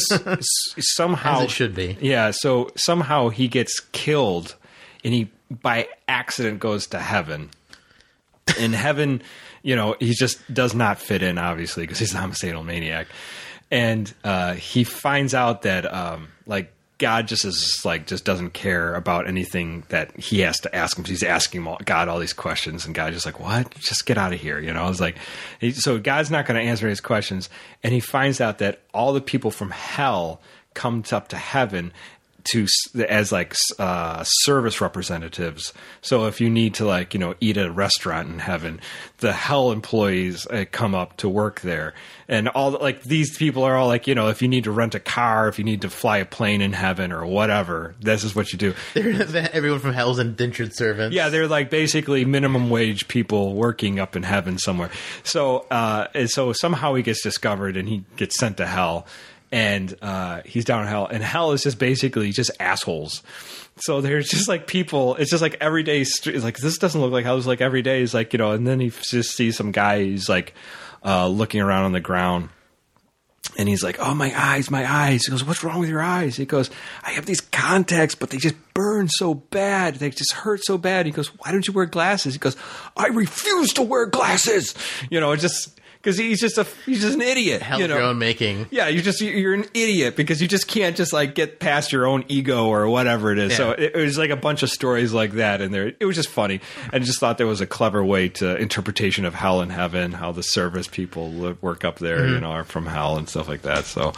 somehow As it should be. Yeah, so somehow he gets killed, and he by accident goes to heaven. In heaven, he just does not fit in, obviously, because he's a homicidal maniac, and he finds out that God just doesn't care about anything that he has to ask him. He's asking God all these questions, and God just like, what? Just get out of here. It's like, so God's not going to answer his questions. And he finds out that all the people from hell come up to heaven as service representatives. So if you need to eat at a restaurant in heaven, the hell employees come up to work there. And all these people are all if you need to rent a car, if you need to fly a plane in heaven or whatever, this is what you do. Everyone from hell's indentured servants. Yeah, they're basically minimum wage people working up in heaven somewhere. So so somehow he gets discovered and he gets sent to hell. And he's down in hell. And hell is just basically just assholes. So there's just people. It's just every day. It's this doesn't look like hell. It's every day is and then he just sees some guy who's looking around on the ground. And he's like, oh, my eyes, my eyes. He goes, what's wrong with your eyes? He goes, I have these contacts, but they just burn so bad. They just hurt so bad. He goes, why don't you wear glasses? He goes, I refuse to wear glasses. Because he's just an idiot. Hell of your own making. Yeah, you're an idiot because you just can't just get past your own ego or whatever it is. Yeah. So it was a bunch of stories like that in there. It was just funny. I just thought there was a clever way to interpretation of hell and heaven, how the service people work up there, are from hell and stuff like that. So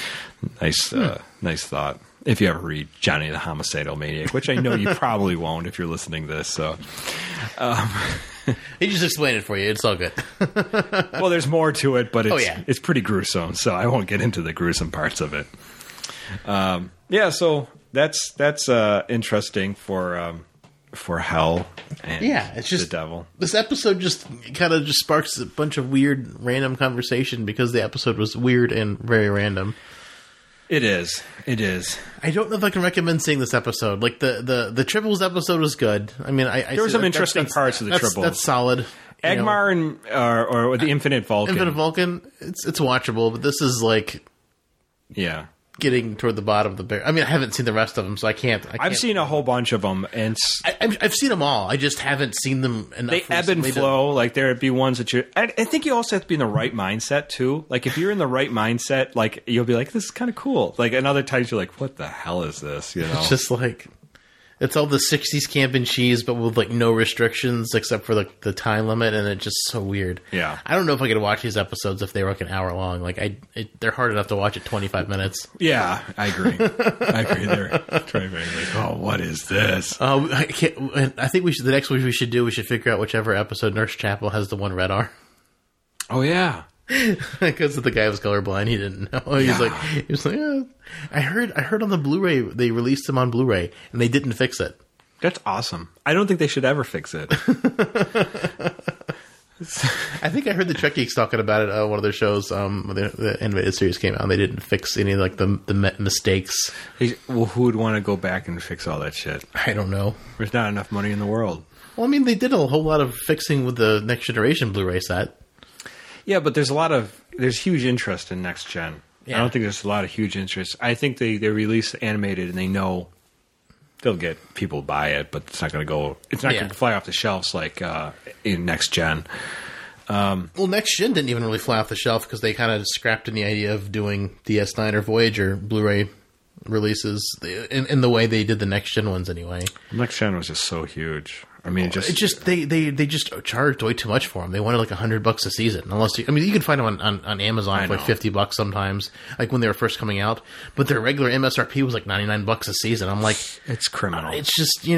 nice thought. If you ever read Johnny the Homicidal Maniac, which I know you probably won't if you're listening to this. So. He just explained it for you. It's all good. Well, there's more to it, but it's pretty gruesome, so I won't get into the gruesome parts of it. So that's interesting for hell and it's just, the devil. This episode just kind of sparks a bunch of weird, random conversation because the episode was weird and very random. It is. I don't know if I can recommend seeing this episode. The Tribbles episode was good. I mean, there were some interesting parts of the Tribbles. That's solid. Egmar and or the Infinite Vulcan. Infinite Vulcan, it's watchable, but this is getting toward the bottom of the barrel. I mean, I haven't seen the rest of them, so I can't. I've seen a whole bunch of them, and I've seen them all. I just haven't seen them enough. They ebb and flow. There'd be ones that I think you also have to be in the right mindset too. If you're in the right mindset, you'll be like, "This is kind of cool." And other times you're like, "What the hell is this?" It's just it's all the 60s camp and cheese, but with no restrictions except for the time limit, and it's just so weird. Yeah, I don't know if I could watch these episodes if they were an hour long. They're hard enough to watch at 25 minutes. Yeah, I agree. They're trying to oh, what is this? I think the next one we should figure out whichever episode Nurse Chapel has the one red arm. Oh yeah. Because the guy was colorblind, he didn't know. He was like, yeah. I heard on the Blu-ray they released them on Blu-ray and they didn't fix it. That's awesome. I don't think they should ever fix it. I think I heard the Trek Geeks talking about it on one of their shows. The animated series came out and they didn't fix any the mistakes. Well, who would want to go back and fix all that shit? I don't know. There's not enough money in the world. Well, I mean, they did a whole lot of fixing with the Next Generation Blu-ray set. Yeah, but there's huge interest in Next Gen. Yeah. I don't think there's a lot of huge interest. I think they release animated and they know they'll get people to buy it, but it's not going to fly off the shelves in Next Gen. Well, Next Gen didn't even really fly off the shelf because they kind of scrapped in the idea of doing DS9 or Voyager Blu-ray releases in the way they did the Next Gen ones anyway. Next Gen was just so huge. I mean, they just charged way too much for them. They wanted $100 a season. Unless you can find them on Amazon for $50 sometimes, when they were first coming out. But their regular MSRP was $99 a season. I'm like, it's criminal. It's just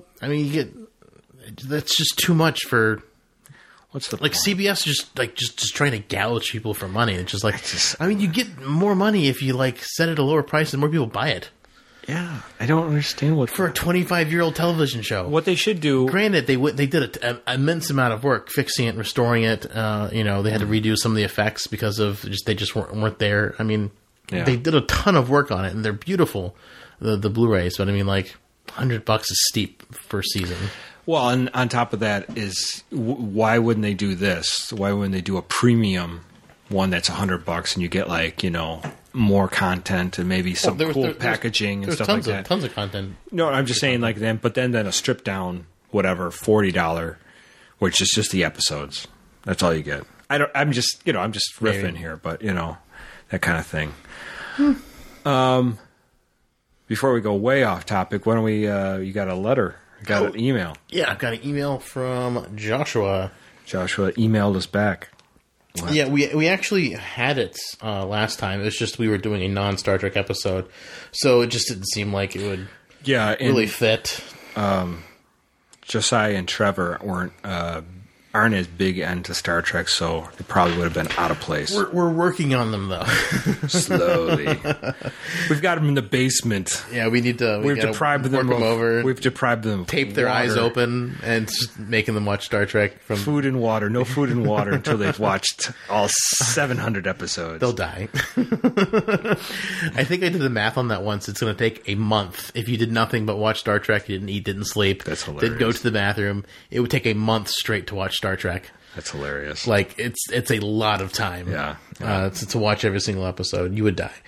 that's just too much for. What's the point? CBS just trying to gouge people for money. It's just you get more money if you set it at a lower price and more people buy it. Yeah, I don't understand what for a 25-year-old television show. What they should do. Granted, they did an immense amount of work fixing it, and restoring it. They had to redo some of the effects because of they just weren't there. I mean, they did a ton of work on it, and they're beautiful, the Blu-rays. But I mean, $100 is steep for a season. Well, and on top of that is why wouldn't they do this? Why wouldn't they do a premium one that's $100 and you get like, you know, more content and maybe some cool packaging and stuff like that? Tons of content. No, I'm just saying like then, but then a stripped down whatever $40, which is just the episodes. That's all you get. I'm just riffing here, but you know, that kind of thing. Before we go way off topic, why don't we? You got a letter? You got an email? Yeah, I've got an email from Joshua. Joshua emailed us back. What? Yeah, we actually had it last time. It was just we were doing a non-Star Trek episode, so it just didn't seem like it would really fit. Josiah and Trevor aren't as big into Star Trek, so it probably would have been out of place. We're working on them though. Slowly. We've got them in the basement. Yeah, we need to. We've deprived them over. We've deprived them. Tape their eyes open and just making them watch Star Trek from food and water. No food and water until they've watched all 700 episodes. They'll die. I think I did the math on that once. It's going to take a month if you did nothing but watch Star Trek. You didn't eat, didn't sleep. That's hilarious. Didn't go to the bathroom. It would take a month straight to watch Star Trek. That's hilarious. Like it's a lot of time. Yeah. To watch every single episode. You would die.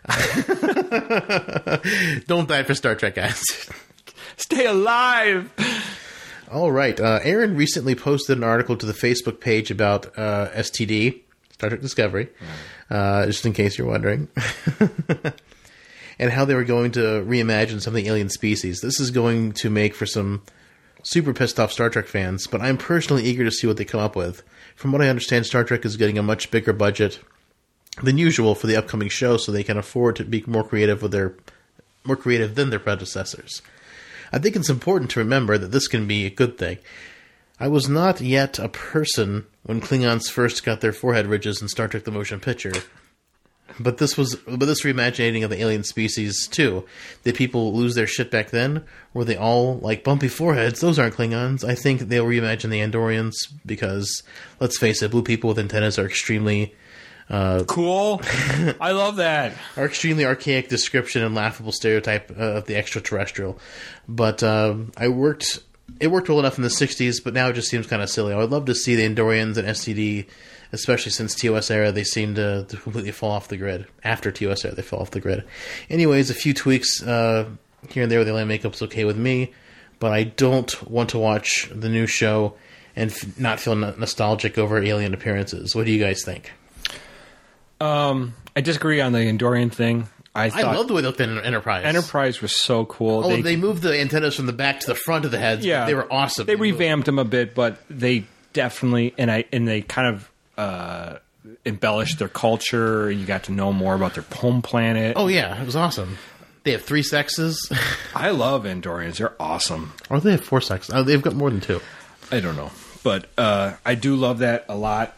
Don't die for Star Trek, guys. Stay alive. All right. Aaron recently posted an article to the Facebook page about STD, Star Trek Discovery, just in case you're wondering, and how they were going to reimagine some of the alien species. This is going to make for some super pissed off Star Trek fans, but I'm personally eager to see what they come up with. From what I understand, Star Trek is getting a much bigger budget than usual for the upcoming show, so they can afford to be more creative than their predecessors. I think it's important to remember that this can be a good thing. I was not yet a person when Klingons first got their forehead ridges in Star Trek the Motion Picture. But this reimagining of the alien species, too. Did people lose their shit back then? Were they all like bumpy foreheads? Those aren't Klingons. I think they'll reimagine the Andorians because, let's face it, blue people with antennas are extremely... cool. I love that. Our extremely archaic description and laughable stereotype of the extraterrestrial. But it worked well enough in the 60s, but now it just seems kind of silly. I would love to see the Andorians and STD, especially since TOS era, they seem to completely fall off the grid. After TOS era, they fall off the grid. Anyways, a few tweaks here and there with the alien makeup's okay with me, but I don't want to watch the new show and not feel nostalgic over alien appearances. What do you guys think? I disagree on the Andorian thing. I love the way they looked in Enterprise. Enterprise was so cool. Oh, they moved the antennas from the back to the front of the heads. Yeah, they were awesome. They revamped them a bit, but they definitely and they kind of embellished their culture. You got to know more about their home planet. Oh yeah, it was awesome. They have 3 sexes. I love Andorians. They're awesome. Or they have 4 sexes. Oh, they've got more than 2. I don't know, but I do love that a lot.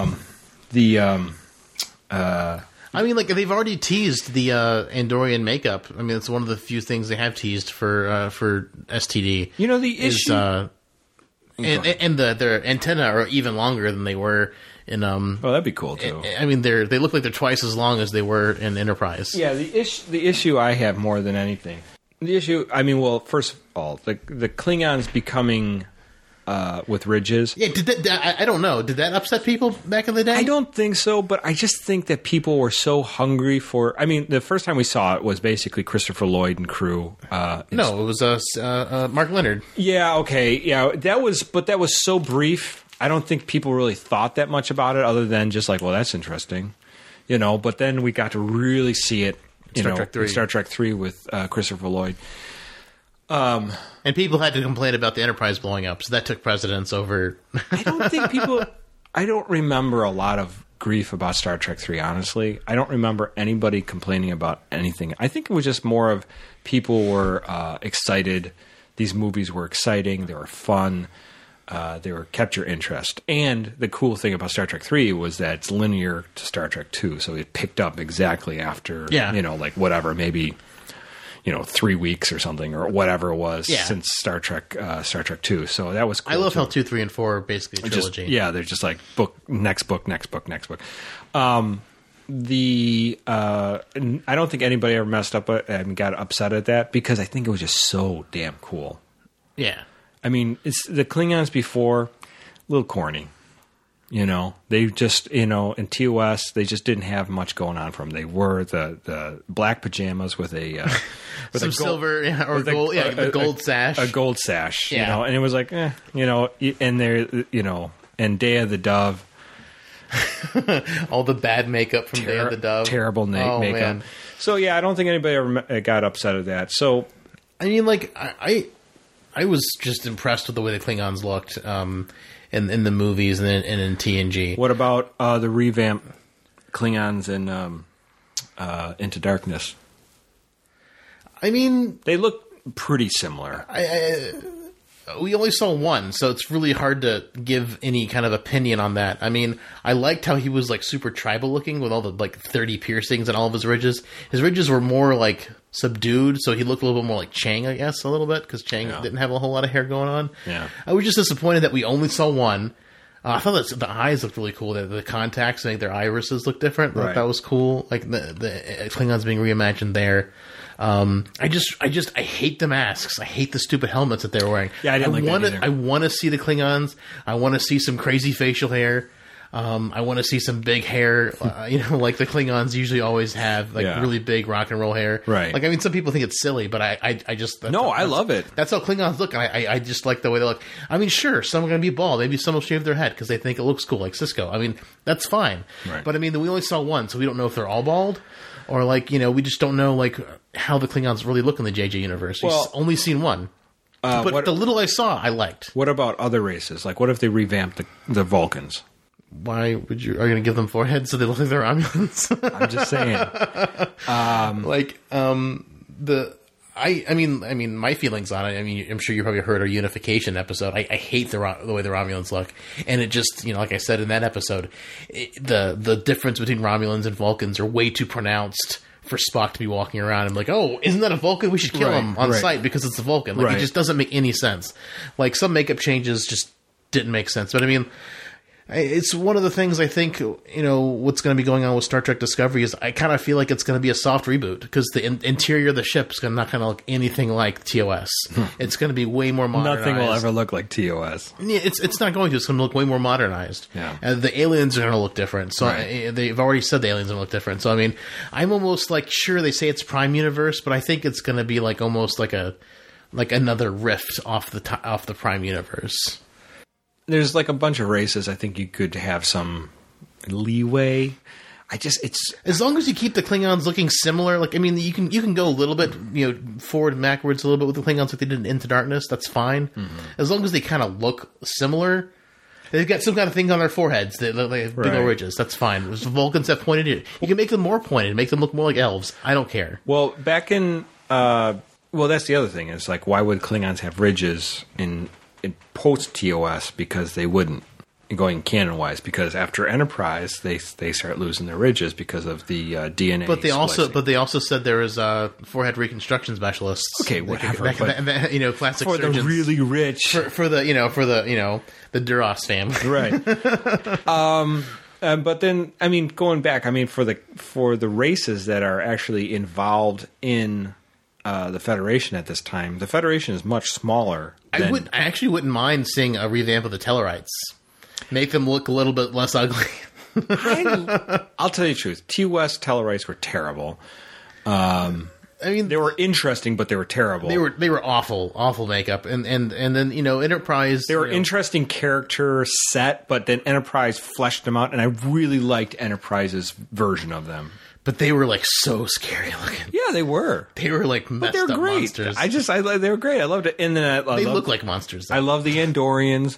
I mean, like, they've already teased the Andorian makeup. I mean, it's one of the few things they have teased for STD. You know, the issue... and their antenna are even longer than they were in... oh, that'd be cool, too. I mean, they look like they're twice as long as they were in Enterprise. Yeah, the issue I have more than anything... The issue... I mean, well, first of all, the Klingons becoming... with ridges. Yeah, I don't know. Did that upset people back in the day? I don't think so, but I just think that people were so hungry for... I mean, the first time we saw it was basically Christopher Lloyd and crew. No, it was Mark Leonard. Yeah, okay. Yeah, that was so brief. I don't think people really thought that much about it other than just like, well, that's interesting. You know, but then we got to really see it in Star Trek 3 with Christopher Lloyd. And people had to complain about the Enterprise blowing up, so that took precedence over... I don't remember a lot of grief about Star Trek 3, honestly. I don't remember anybody complaining about anything. I think it was just more of people were excited. These movies were exciting. They were fun. They kept your interest. And the cool thing about Star Trek 3 was that it's linear to Star Trek 2, so it picked up exactly after, like whatever, maybe... 3 weeks or something or whatever it was since Star Trek 2. So that was cool. I love how 2, 3, and 4 are basically a trilogy. They're just like next book. I don't think anybody ever messed up and got upset at that because I think it was just so damn cool. Yeah. I mean, it's the Klingons before, a little corny. You know, they just, in TOS, they just didn't have much going on for them. They wore the black pajamas with a with Some silver or gold, the gold sash. A gold sash, Yeah. and it was like, and they're, and Day of the Dove. All the bad makeup from Day of the Dove. Terrible makeup. Man. So, yeah, I don't think anybody ever got upset at that. So, I mean, like, I was just impressed with the way the Klingons looked in the movies and in TNG. what about the revamp Klingons in Into Darkness? I mean, They look pretty similar. we only saw one, so it's really hard to give any kind of opinion on that. I mean, I liked how he was like super tribal looking with all the like 30 piercings and all of his ridges. His ridges were more like subdued, so he looked a little bit more like Chang, I guess, a little bit, because Chang didn't have a whole lot of hair going on. Yeah. I was just disappointed that we only saw one. I thought that the eyes looked really cool. The contacts make their irises look different. Right. That was cool. Like the Klingons being reimagined there. I hate the masks. I hate the stupid helmets that they're wearing. Yeah, I didn't like that either. I want to see the Klingons. I want to see some crazy facial hair. I want to see some big hair, like the Klingons usually always have, like really big rock and roll hair. Right. Like, I mean, some people think it's silly, but I just I love it. That's how Klingons look. I just like the way they look. I mean, sure, some are going to be bald. Maybe some will shave their head because they think it looks cool, like Cisco. I mean, that's fine. Right. But I mean, we only saw one, so we don't know if they're all bald. Or, like, we just don't know, like, how the Klingons really look in the JJ universe. We've only seen one. But the little I saw, I liked. What about other races? Like, what if they revamped the Vulcans? Why would you? Are you going to give them foreheads so they look like they're Romulans? I'm just saying. I mean, my feelings on it. I mean, I'm sure you probably heard our unification episode. I hate the way the Romulans look, and it just, like I said in that episode, the difference between Romulans and Vulcans are way too pronounced for Spock to be walking around and like, oh, isn't that a Vulcan? We should kill him on sight because it's a Vulcan. Like, it just doesn't make any sense. Like, some makeup changes just didn't make sense. But I mean, it's one of the things I think, what's going to be going on with Star Trek Discovery is I kind of feel like it's going to be a soft reboot because the interior of the ship is not going to look anything like TOS. It's going to be way more modernized. Nothing will ever look like TOS. Yeah, it's not going to. It's going to look way more modernized. Yeah. The aliens are going to look different. So they've already said the aliens are going to look different. So, I mean, I'm almost like, sure, they say it's Prime Universe, but I think it's going to be like almost like another rift off the Prime Universe. There's like a bunch of races. I think you could have some leeway. It's as long as you keep the Klingons looking similar. Like, I mean, you can go a little bit, forward and backwards a little bit with the Klingons like they did in Into Darkness. That's fine, as long as they kind of look similar. They've got some kind of things on their foreheads. They look like big old ridges. That's fine. There's Vulcans have pointed it. You can make them more pointed, make them look more like elves. I don't care. Well, back in that's the other thing is like, why would Klingons have ridges in post TOS? Because they wouldn't, going canon wise, because after Enterprise they start losing their ridges because of the DNA. But they also said there was forehead reconstruction specialists. Okay, whatever. Plastic for surgeons the really rich, for the Duras family, right? But then, I mean, going back, I mean, for the races that are actually involved in the Federation at this time, the Federation is much smaller. I actually wouldn't mind seeing a revamp of the Tellarites. Make them look a little bit less ugly. I'll tell you the truth. TOS Tellarites were terrible. I mean, they were interesting, but they were terrible. They were awful makeup, and then Enterprise. They were interesting character set, but then Enterprise fleshed them out, and I really liked Enterprise's version of them. But they were like so scary looking. Yeah, they were. They were like messed up great. Monsters. They were great. I loved it. And then they look like monsters. Though. I love the Andorians.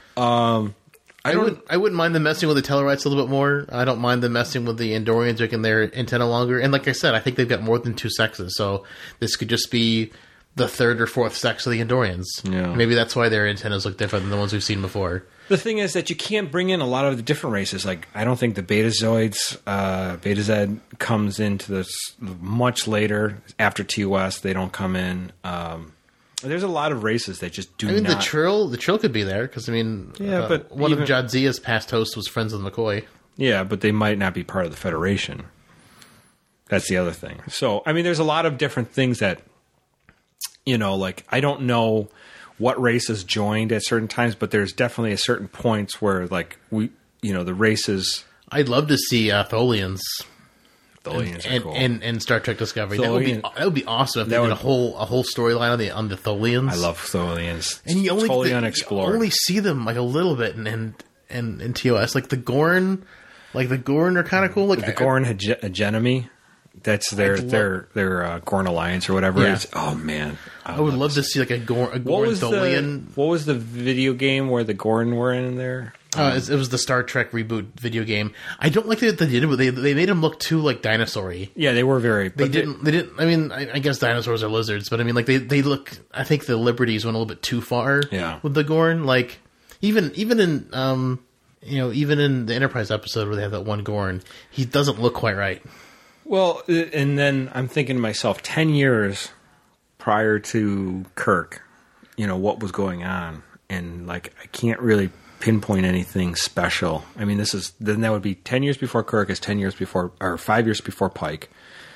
I wouldn't mind them messing with the Tellarites a little bit more. I don't mind them messing with the Andorians, making their antenna longer. And like I said, I think they've got more than two sexes, so this could just be the third or fourth sex of the Andorians. Yeah. Maybe that's why their antennas look different than the ones we've seen before. The thing is that you can't bring in a lot of the different races. Like, I don't think the Betazoids, Betazed comes into this much later. After TOS, they don't come in. There's a lot of races that just do not. I mean, the Trill could be there because, I mean, but one of Jadzia's past hosts was friends with McCoy. Yeah, but they might not be part of the Federation. That's the other thing. So, I mean, there's a lot of different things that, like, I don't know what races joined at certain times, but there's definitely a certain points where, like, the races... I'd love to see Tholians. Tholians are cool. And Star Trek Discovery. That would be awesome if they did a whole storyline on the Tholians. I love Tholians. And you only totally unexplored. You only see them like a little bit in TOS. Like the Gorn, are kind of cool. Like the Gorn Hegemony. That's their Gorn Alliance or whatever it is. Oh man, I would love to see like a Gorn Tholian. What was the video game where the Gorn were in there? It was the Star Trek reboot video game. I don't like that they did it, but they made them look too like dinosaur-y. Yeah, they were very. They didn't. I mean, I guess dinosaurs are lizards, but I mean, like they look. I think the Liberties went a little bit too far. Yeah. With the Gorn, like even in even in the Enterprise episode where they have that one Gorn, he doesn't look quite right. Well, and then I'm thinking to myself, 10 years prior to Kirk, what was going on, and like I can't really pinpoint anything special. I mean, then that would be 10 years before Kirk is 10 years before, or 5 years before Pike.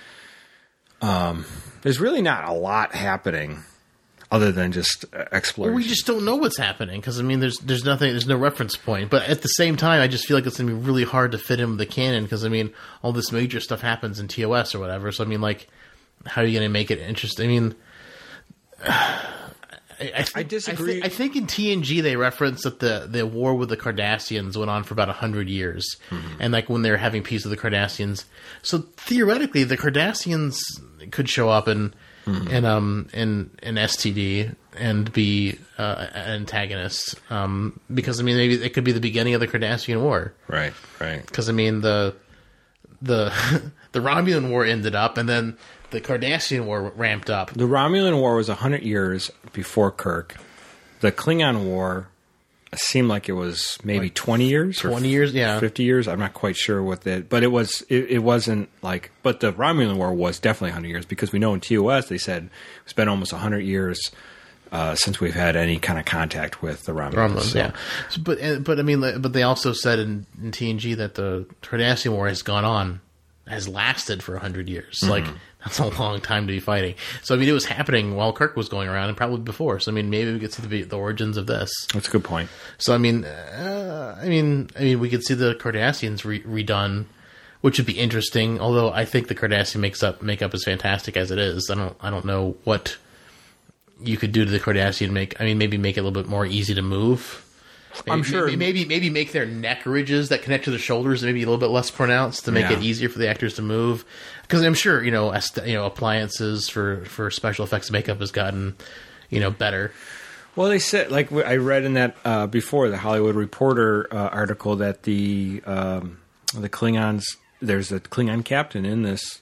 There's really not a lot happening other than just exploration. Well, we just don't know what's happening because, I mean, there's nothing, there's no reference point. But at the same time, I just feel like it's going to be really hard to fit in with the canon because, I mean, all this major stuff happens in TOS or whatever. So, I mean, like, how are you going to make it interesting? I mean, I disagree. I think in TNG they referenced that the war with the Cardassians went on for about 100 years. Mm-hmm. And, like, when they were having peace with the Cardassians. So, theoretically, the Cardassians could show up and in STD and be an antagonist because I mean maybe it could be the beginning of the Cardassian War, right? Because I mean the Romulan War ended up and then the Cardassian War ramped up. The Romulan War was 100 years before Kirk. The Klingon War seemed like it was maybe 20 years, 20 years, yeah, 50 years. I'm not quite sure what that, but it wasn't like. But the Romulan War was definitely 100 years because we know in TOS they said it's been almost 100 years since we've had any kind of contact with the Romulans. So. Yeah, so, but I mean, but they also said in TNG that the Cardassian War has lasted for 100 years. Mm-hmm. Like that's a long time to be fighting. So I mean, it was happening while Kirk was going around and probably before. So I mean, maybe we could see the origins of this. That's a good point. So I mean, we could see the Cardassians redone, which would be interesting. Although I think the Cardassian makeup is fantastic as it is. I don't know what you could do to the Cardassian maybe make it a little bit more easy to move. I'm sure. Maybe make their neck ridges that connect to the shoulders maybe a little bit less pronounced to make it easier for the actors to move. Because I'm sure appliances for special effects makeup has gotten better. Well, they said, like I read in that before the Hollywood Reporter article that the Klingons, there's a Klingon captain in this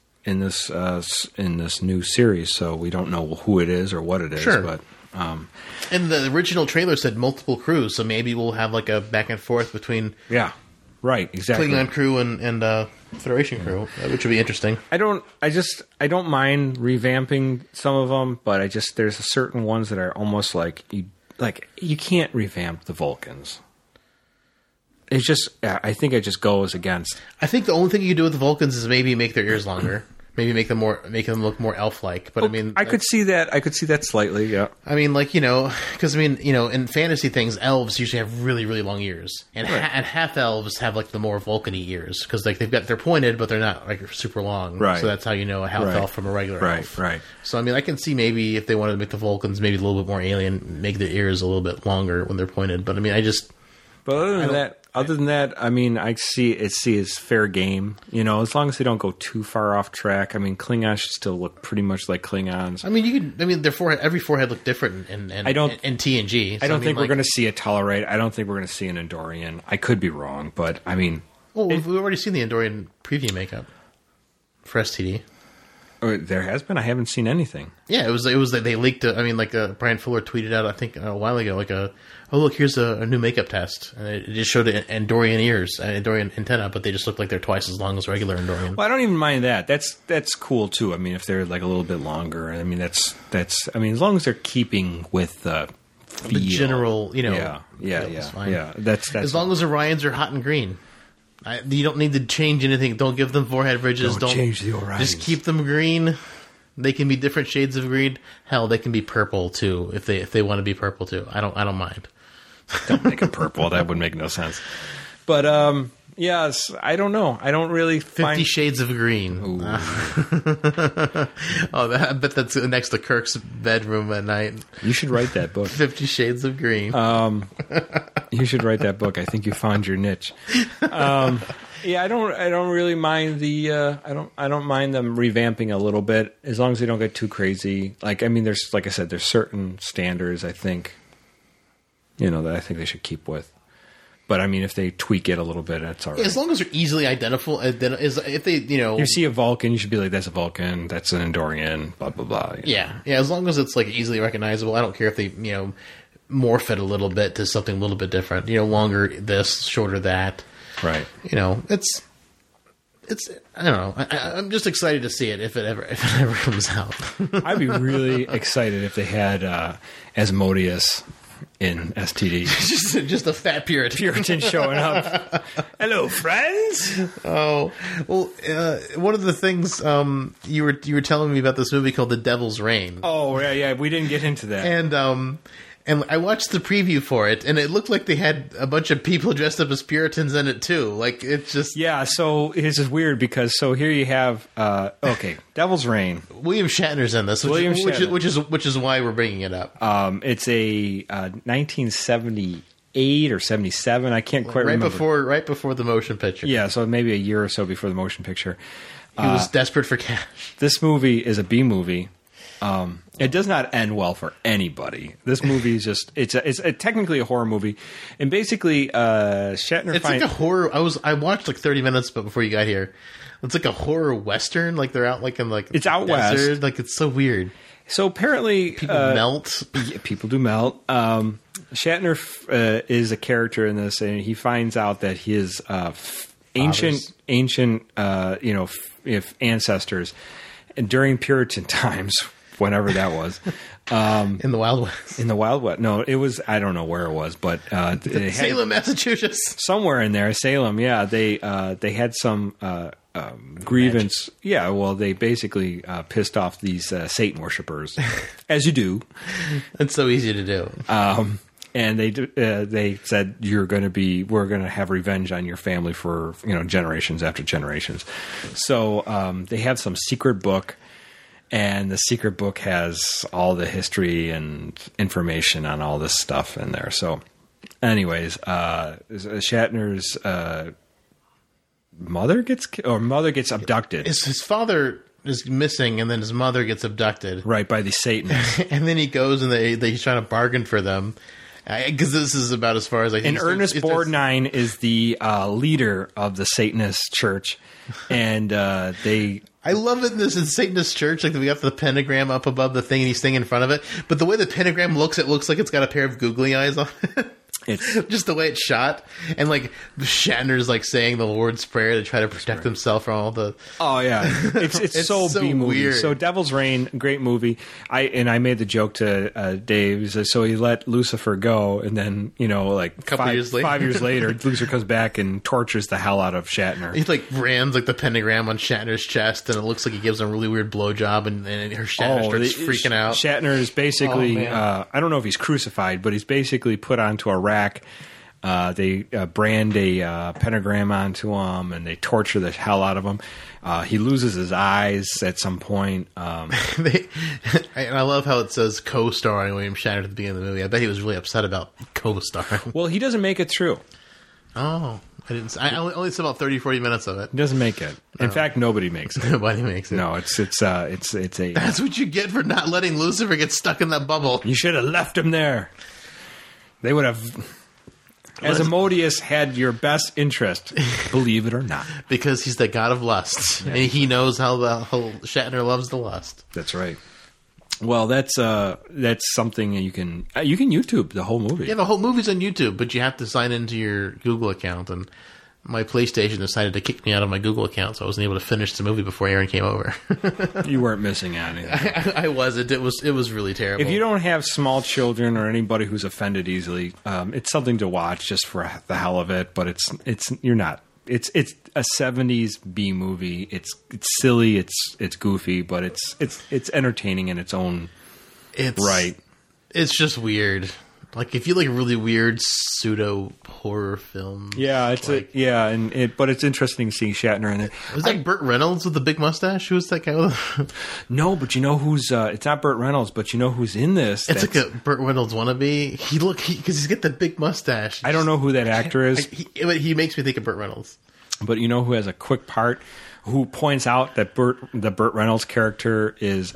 new series, so we don't know who it is or what it is. Sure. But and the original trailer said multiple crews, so maybe we'll have like a back and forth between right, exactly, Klingon crew and Federation crew, which would be interesting. I don't mind revamping some of them, but there's certain ones that are almost like you can't revamp the Vulcans. It's just I think it just goes against. I think the only thing you can do with the Vulcans is maybe make their ears longer. Maybe make them look more elf-like. But I mean, I could see that. I could see that slightly. Yeah. I mean, because in fantasy things, elves usually have really, really long ears, and and half elves have like the more Vulcan-y ears because like they're pointed, but they're not like super long. Right. So that's how you know a half elf from a regular elf. Right. So I mean, I can see maybe if they wanted to make the Vulcans maybe a little bit more alien, make their ears a little bit longer when they're pointed. But I mean, But other than that, I mean, I see it as fair game. As long as they don't go too far off track. I mean, Klingons should still look pretty much like Klingons. I mean, their forehead, every forehead looked different in TNG. So I don't think we're going to see a Tellarite. I don't think we're going to see an Andorian. I could be wrong, but I mean, we've already seen the Andorian preview makeup for STD. There has been. I haven't seen anything. Yeah, it was they leaked. Brian Fuller tweeted out, I think a while ago, look, here's a new makeup test, and it just showed Andorian ears, Andorian antenna, but they just look like they're twice as long as regular Andorian. Well, I don't even mind that. That's cool too. I mean, if they're like a little bit longer, I mean that's. I mean, as long as they're keeping with the general, yeah. That's as long as Orions are hot and green. You don't need to change anything. Don't give them forehead ridges. Don't change the Orions. Just keep them green. They can be different shades of green. Hell, they can be purple too if they want to be purple too. I don't mind. Don't make it purple. That would make no sense. But yes, I don't know. I don't really 50 Shades of Green. I bet that's next to Kirk's bedroom at night. You should write that book. 50 Shades of Green. You should write that book. I think you found your niche. Yeah, I don't really mind the. I don't mind them revamping a little bit as long as they don't get too crazy. Like, I mean, there's, like I said, there's certain standards I think, that I think they should keep with. But I mean, if they tweak it a little bit, that's all right. As long as they're easily identifiable, if they, you see a Vulcan, you should be like, that's a Vulcan, that's an Andorian, blah blah blah. Yeah. As long as it's like easily recognizable, I don't care if they, morph it a little bit to something a little bit different. Longer this, shorter that. Right. It's. I don't know. I'm just excited to see it if it ever comes out. I'd be really excited if they had Asmodeus in STD. just a fat Puritan showing up. Hello, friends. Oh, well, one of the things you were telling me about this movie called The Devil's Reign. Oh, yeah, we didn't get into that. And I watched the preview for it, and it looked like they had a bunch of people dressed up as Puritans in it too. Like, it's just So this is weird because here you have Devil's Reign. William Shatner's in this, which is why we're bringing it up. It's a 1978 or 77. I can't quite remember. Right before the motion picture. Yeah, so maybe a year or so before the motion picture. He was desperate for cash. This movie is a B movie. It does not end well for anybody. This movie is just it's technically a horror movie, and basically Shatner. It's like a horror. I watched like 30 minutes, but before you got here, it's like a horror western. Like they're out like in like it's out desert. West. Like it's so weird. So apparently people melt. Yeah, people do melt. Shatner is a character in this, and he finds out that his ancient if ancestors, and during Puritan times. Whenever that was. In the Wild West. In the Wild West. No, it was, I don't know where it was, but... Salem, Massachusetts. Somewhere in there, Salem, yeah. They had some grievance. Magic. Yeah, well, they basically pissed off these Satan worshippers, as you do. It's so easy to do. And they said, we're going to have revenge on your family for, generations after generations. So they have some secret book. And the secret book has all the history and information on all this stuff in there. So, anyways, Shatner's mother gets abducted. His father is missing, and then his mother gets abducted. Right, by the Satanists. And then he goes and he's trying to bargain for them. Because this is about as far as I can. And Ernest Borgnine is the leader of the Satanist church. And I love it in Satanist church. Like, we got the pentagram up above the thing and he's standing in front of it. But the way the pentagram looks, it looks like it's got a pair of googly eyes on it. It's just the way it's shot. And like Shatner's like saying the Lord's Prayer to try to protect himself from all the... Oh, yeah. It's so B-movie. Weird. So Devil's Reign, great movie. I made the joke to Dave. So he let Lucifer go, and then, like a couple years later. 5 years later, Lucifer comes back and tortures the hell out of Shatner. He like brands like the pentagram on Shatner's chest, and it looks like he gives him a really weird blowjob, and her Shatner starts freaking out. Shatner is basically, I don't know if he's crucified, but he's basically put onto a rack. They brand a pentagram onto him, and they torture the hell out of him. He loses his eyes at some point. And I love how it says co-starring William Shatner at the beginning of the movie. I bet he was really upset about co-starring. Well, he doesn't make it through. Oh, I didn't. I only saw about 30-40 minutes of it. He doesn't make it. In fact, nobody makes it. Nobody makes it. No, it's a. That's what you get for not letting Lucifer get stuck in that bubble. You should have left him there. They would have. Asmodeus had your best interest, believe it or not, because he's the god of lust, and he knows how Shatner loves the lust. That's right. Well, that's something you can YouTube the whole movie. Yeah, the whole movie's on YouTube, but you have to sign into your Google account, and my PlayStation decided to kick me out of my Google account, so I wasn't able to finish the movie before Aaron came over. You weren't missing out anything. I wasn't. It was really terrible. If you don't have small children or anybody who's offended easily, it's something to watch just for the hell of it. But it's you're not it's a 70s B movie. It's silly, it's goofy, but it's entertaining in its own right. It's just weird. Like if you like really weird pseudo horror films. Yeah, but it's interesting seeing Shatner in there. Was that Burt Reynolds with the big mustache? Who was that guy with? No, but you know who's it's not Burt Reynolds, but you know who's in this? It's like a Burt Reynolds wannabe. Because he's got the big mustache. I don't know who that actor is. He makes me think of Burt Reynolds. But you know who has a quick part? Who points out that the Burt Reynolds character is,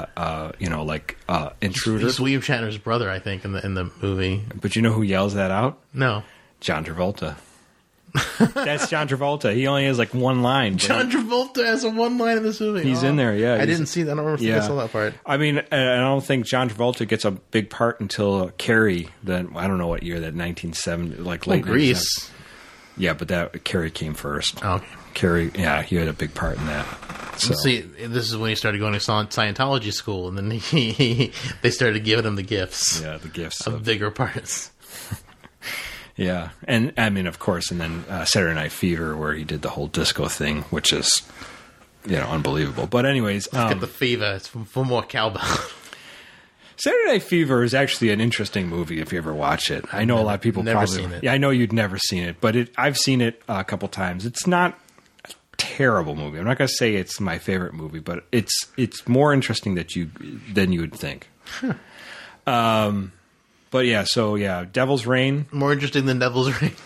intruder. He's William Shatner's brother, I think, in the movie. But you know who yells that out? No. John Travolta. That's John Travolta. He only has like one line. John Travolta has a one line in this movie. He's in there, yeah. I didn't see that. I don't remember if I saw that part. I mean, I don't think John Travolta gets a big part until Carrie. Then I don't know what year that 1970, like late Grease. Yeah, but that Carrie came first. Oh, okay. Carrie, yeah, he had a big part in that. So. See, this is when he started going to Scientology school, and then they started giving him the gifts. Yeah, the gifts of bigger parts. Yeah, and I mean, of course, and then Saturday Night Fever, where he did the whole disco thing, which is, unbelievable. But anyways, let's get the fever. It's for more cowbell. Saturday Night Fever is actually an interesting movie if you ever watch it. I know a lot of people never probably seen it. Yeah, I know you'd never seen it, but I've seen it a couple times. It's not a terrible movie. I'm not going to say it's my favorite movie, but it's more interesting than you would think. Huh. But yeah, Devil's Reign. More interesting than Devil's Reign.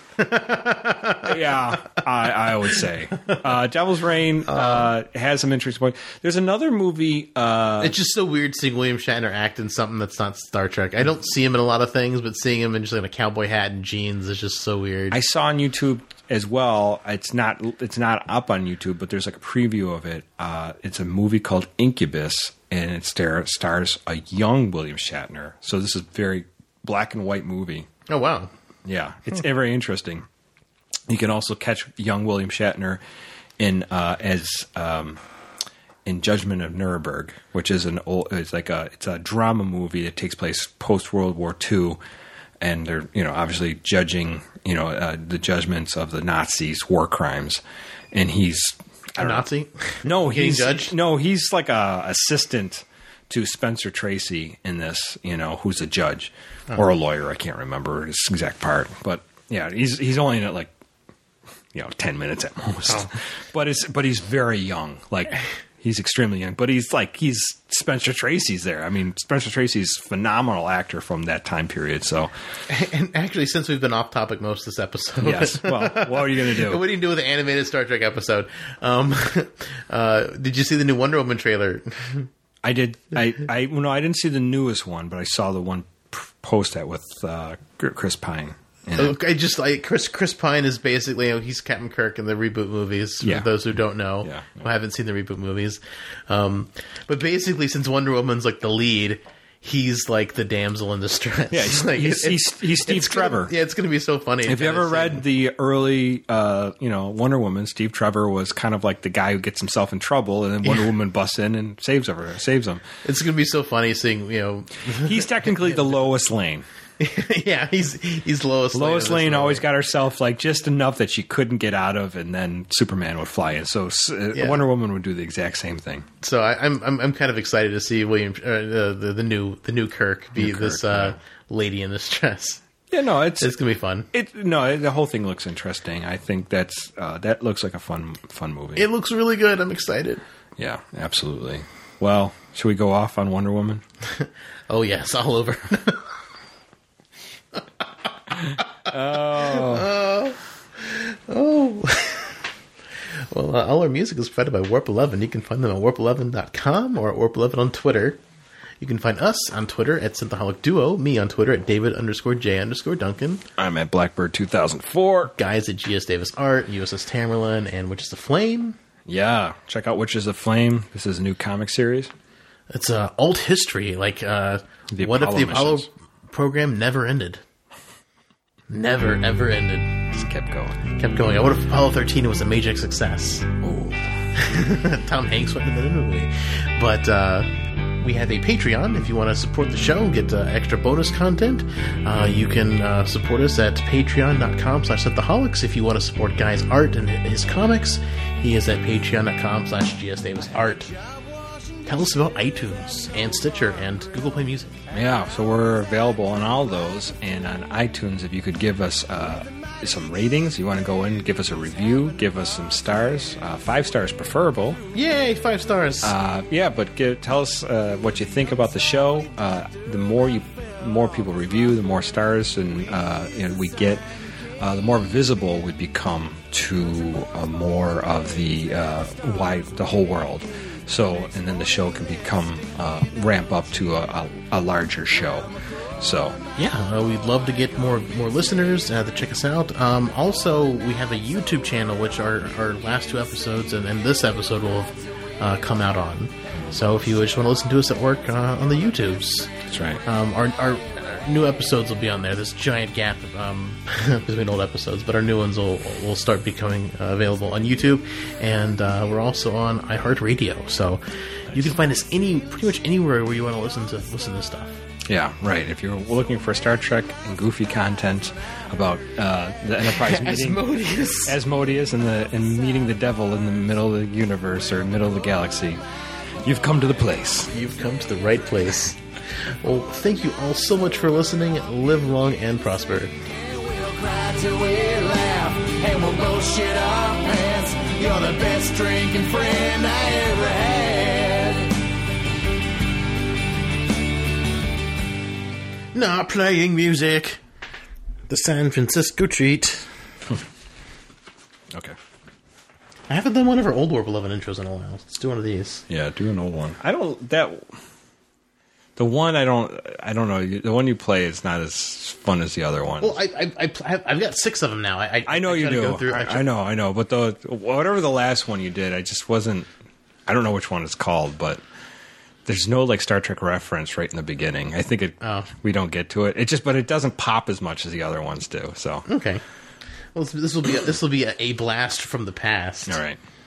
Yeah, I would say. Devil's Reign has some interesting points. There's another movie. It's just so weird seeing William Shatner act in something that's not Star Trek. I don't see him in a lot of things, but seeing him in just like a cowboy hat and jeans is just so weird. I saw on YouTube as well. It's not up on YouTube, but there's like a preview of it. It's a movie called Incubus, and it stars a young William Shatner. So this is a very black and white movie. Oh, wow. Yeah, it's very interesting. You can also catch young William Shatner in Judgment of Nuremberg, which is it's a drama movie that takes place post World War II, and they're obviously judging the judgments of the Nazis' war crimes, and he's a Nazi. No, he's judged. No, he's like a assistant to Spencer Tracy in this, who's a judge or a lawyer. I can't remember his exact part, but yeah, he's only in it like 10 minutes at most. Oh. But he's very young. Like he's extremely young, but he's Spencer Tracy's there. I mean, Spencer Tracy's a phenomenal actor from that time period. So, and actually, since we've been off topic most of this episode, yes. Well, what are you going to do? What do you do with the animated Star Trek episode? Did you see the new Wonder Woman trailer? I did. I didn't see the newest one, but I saw the one post that with Chris Pine. Chris Pine is basically he's Captain Kirk in the reboot movies. For those who don't know, who haven't seen the reboot movies, but basically, since Wonder Woman's like the lead, he's like the damsel in distress. Yeah, he's Steve Trevor. It's going to be so funny. If you ever read the early, Wonder Woman, Steve Trevor was kind of like the guy who gets himself in trouble, and then Wonder Woman busts in and saves him. It's going to be so funny seeing he's technically the Lois Lane. Yeah, he's Lois Lane. Lois Lane always got herself like just enough that she couldn't get out of, and then Superman would fly in. So Wonder Woman would do the exact same thing. So I'm kind of excited to see William the new Kirk be this lady in distress. Yeah, no, it's gonna be fun. The whole thing looks interesting. I think that looks like a fun movie. It looks really good. I'm excited. Yeah, absolutely. Well, should we go off on Wonder Woman? Oh yes, all over. Oh. Well, all our music is provided by Warp 11. You can find them at warp11.com or at Warp 11 on Twitter. You can find us on Twitter at Synthaholic Duo, me on Twitter at David_J_Duncan. I'm at Blackbird 2004. Guys at GS Davis Art, USS Tamerlan, and Witches of Flame. Yeah, check out Witches of Flame. This is a new comic series. It's alt history. Like, what if the Apollo program never ended? Never, ever ended. Just kept going. What if Apollo 13 was a major success? Ooh. Tom Hanks went into the movie. But, We have a Patreon if you want to support the show, get extra bonus content. You can support us at patreon.com/settheholics. If you want to support Guy's art and his comics, he is at patreon.com/gsdavisart. Tell us about iTunes and Stitcher and Google Play Music. Yeah, so we're available on all those, and on iTunes, if you could give us some ratings, you want to go in, give us a review, give us some stars, 5 stars preferable. Yay, 5 stars. But tell us what you think about the show. The more people review, the more stars and we get, the more visible we become to more of the whole world. So, and then the show can become ramp up to a larger show. So yeah, we'd love to get more listeners to check us out. Also, we have a YouTube channel, which our last 2 episodes and this episode will come out on. So if you just want to listen to us at work on the YouTubes, that's right. Our new episodes will be on there. This giant gap between old episodes, but our new ones will start becoming available on YouTube, and we're also on iHeartRadio. So you can find us pretty much anywhere where you want to listen to this stuff. Yeah, right. If you're looking for Star Trek and goofy content about the Enterprise meeting Asmodeus and meeting the devil in the middle of the universe or middle of the galaxy, you've come to the place. You've come to the right place. Well, thank you all so much for listening. Live long and prosper. We'll cry till we laugh, and we'll both shit our pants. You're the best drinking friend I ever had. Not playing music. The San Francisco treat. Okay. I haven't done one of our Old War Beloved intros in a while. Let's do one of these. Yeah, do an old one. The one I don't know. The one you play is not as fun as the other one. Well, I've got 6 of them now. I know you do. I know. But whatever the last one you did, I just wasn't. I don't know which one it's called, but there's no like Star Trek reference right in the beginning. I think we don't get to it. But it doesn't pop as much as the other ones do. So okay. Well, this will be a blast from the past. All right.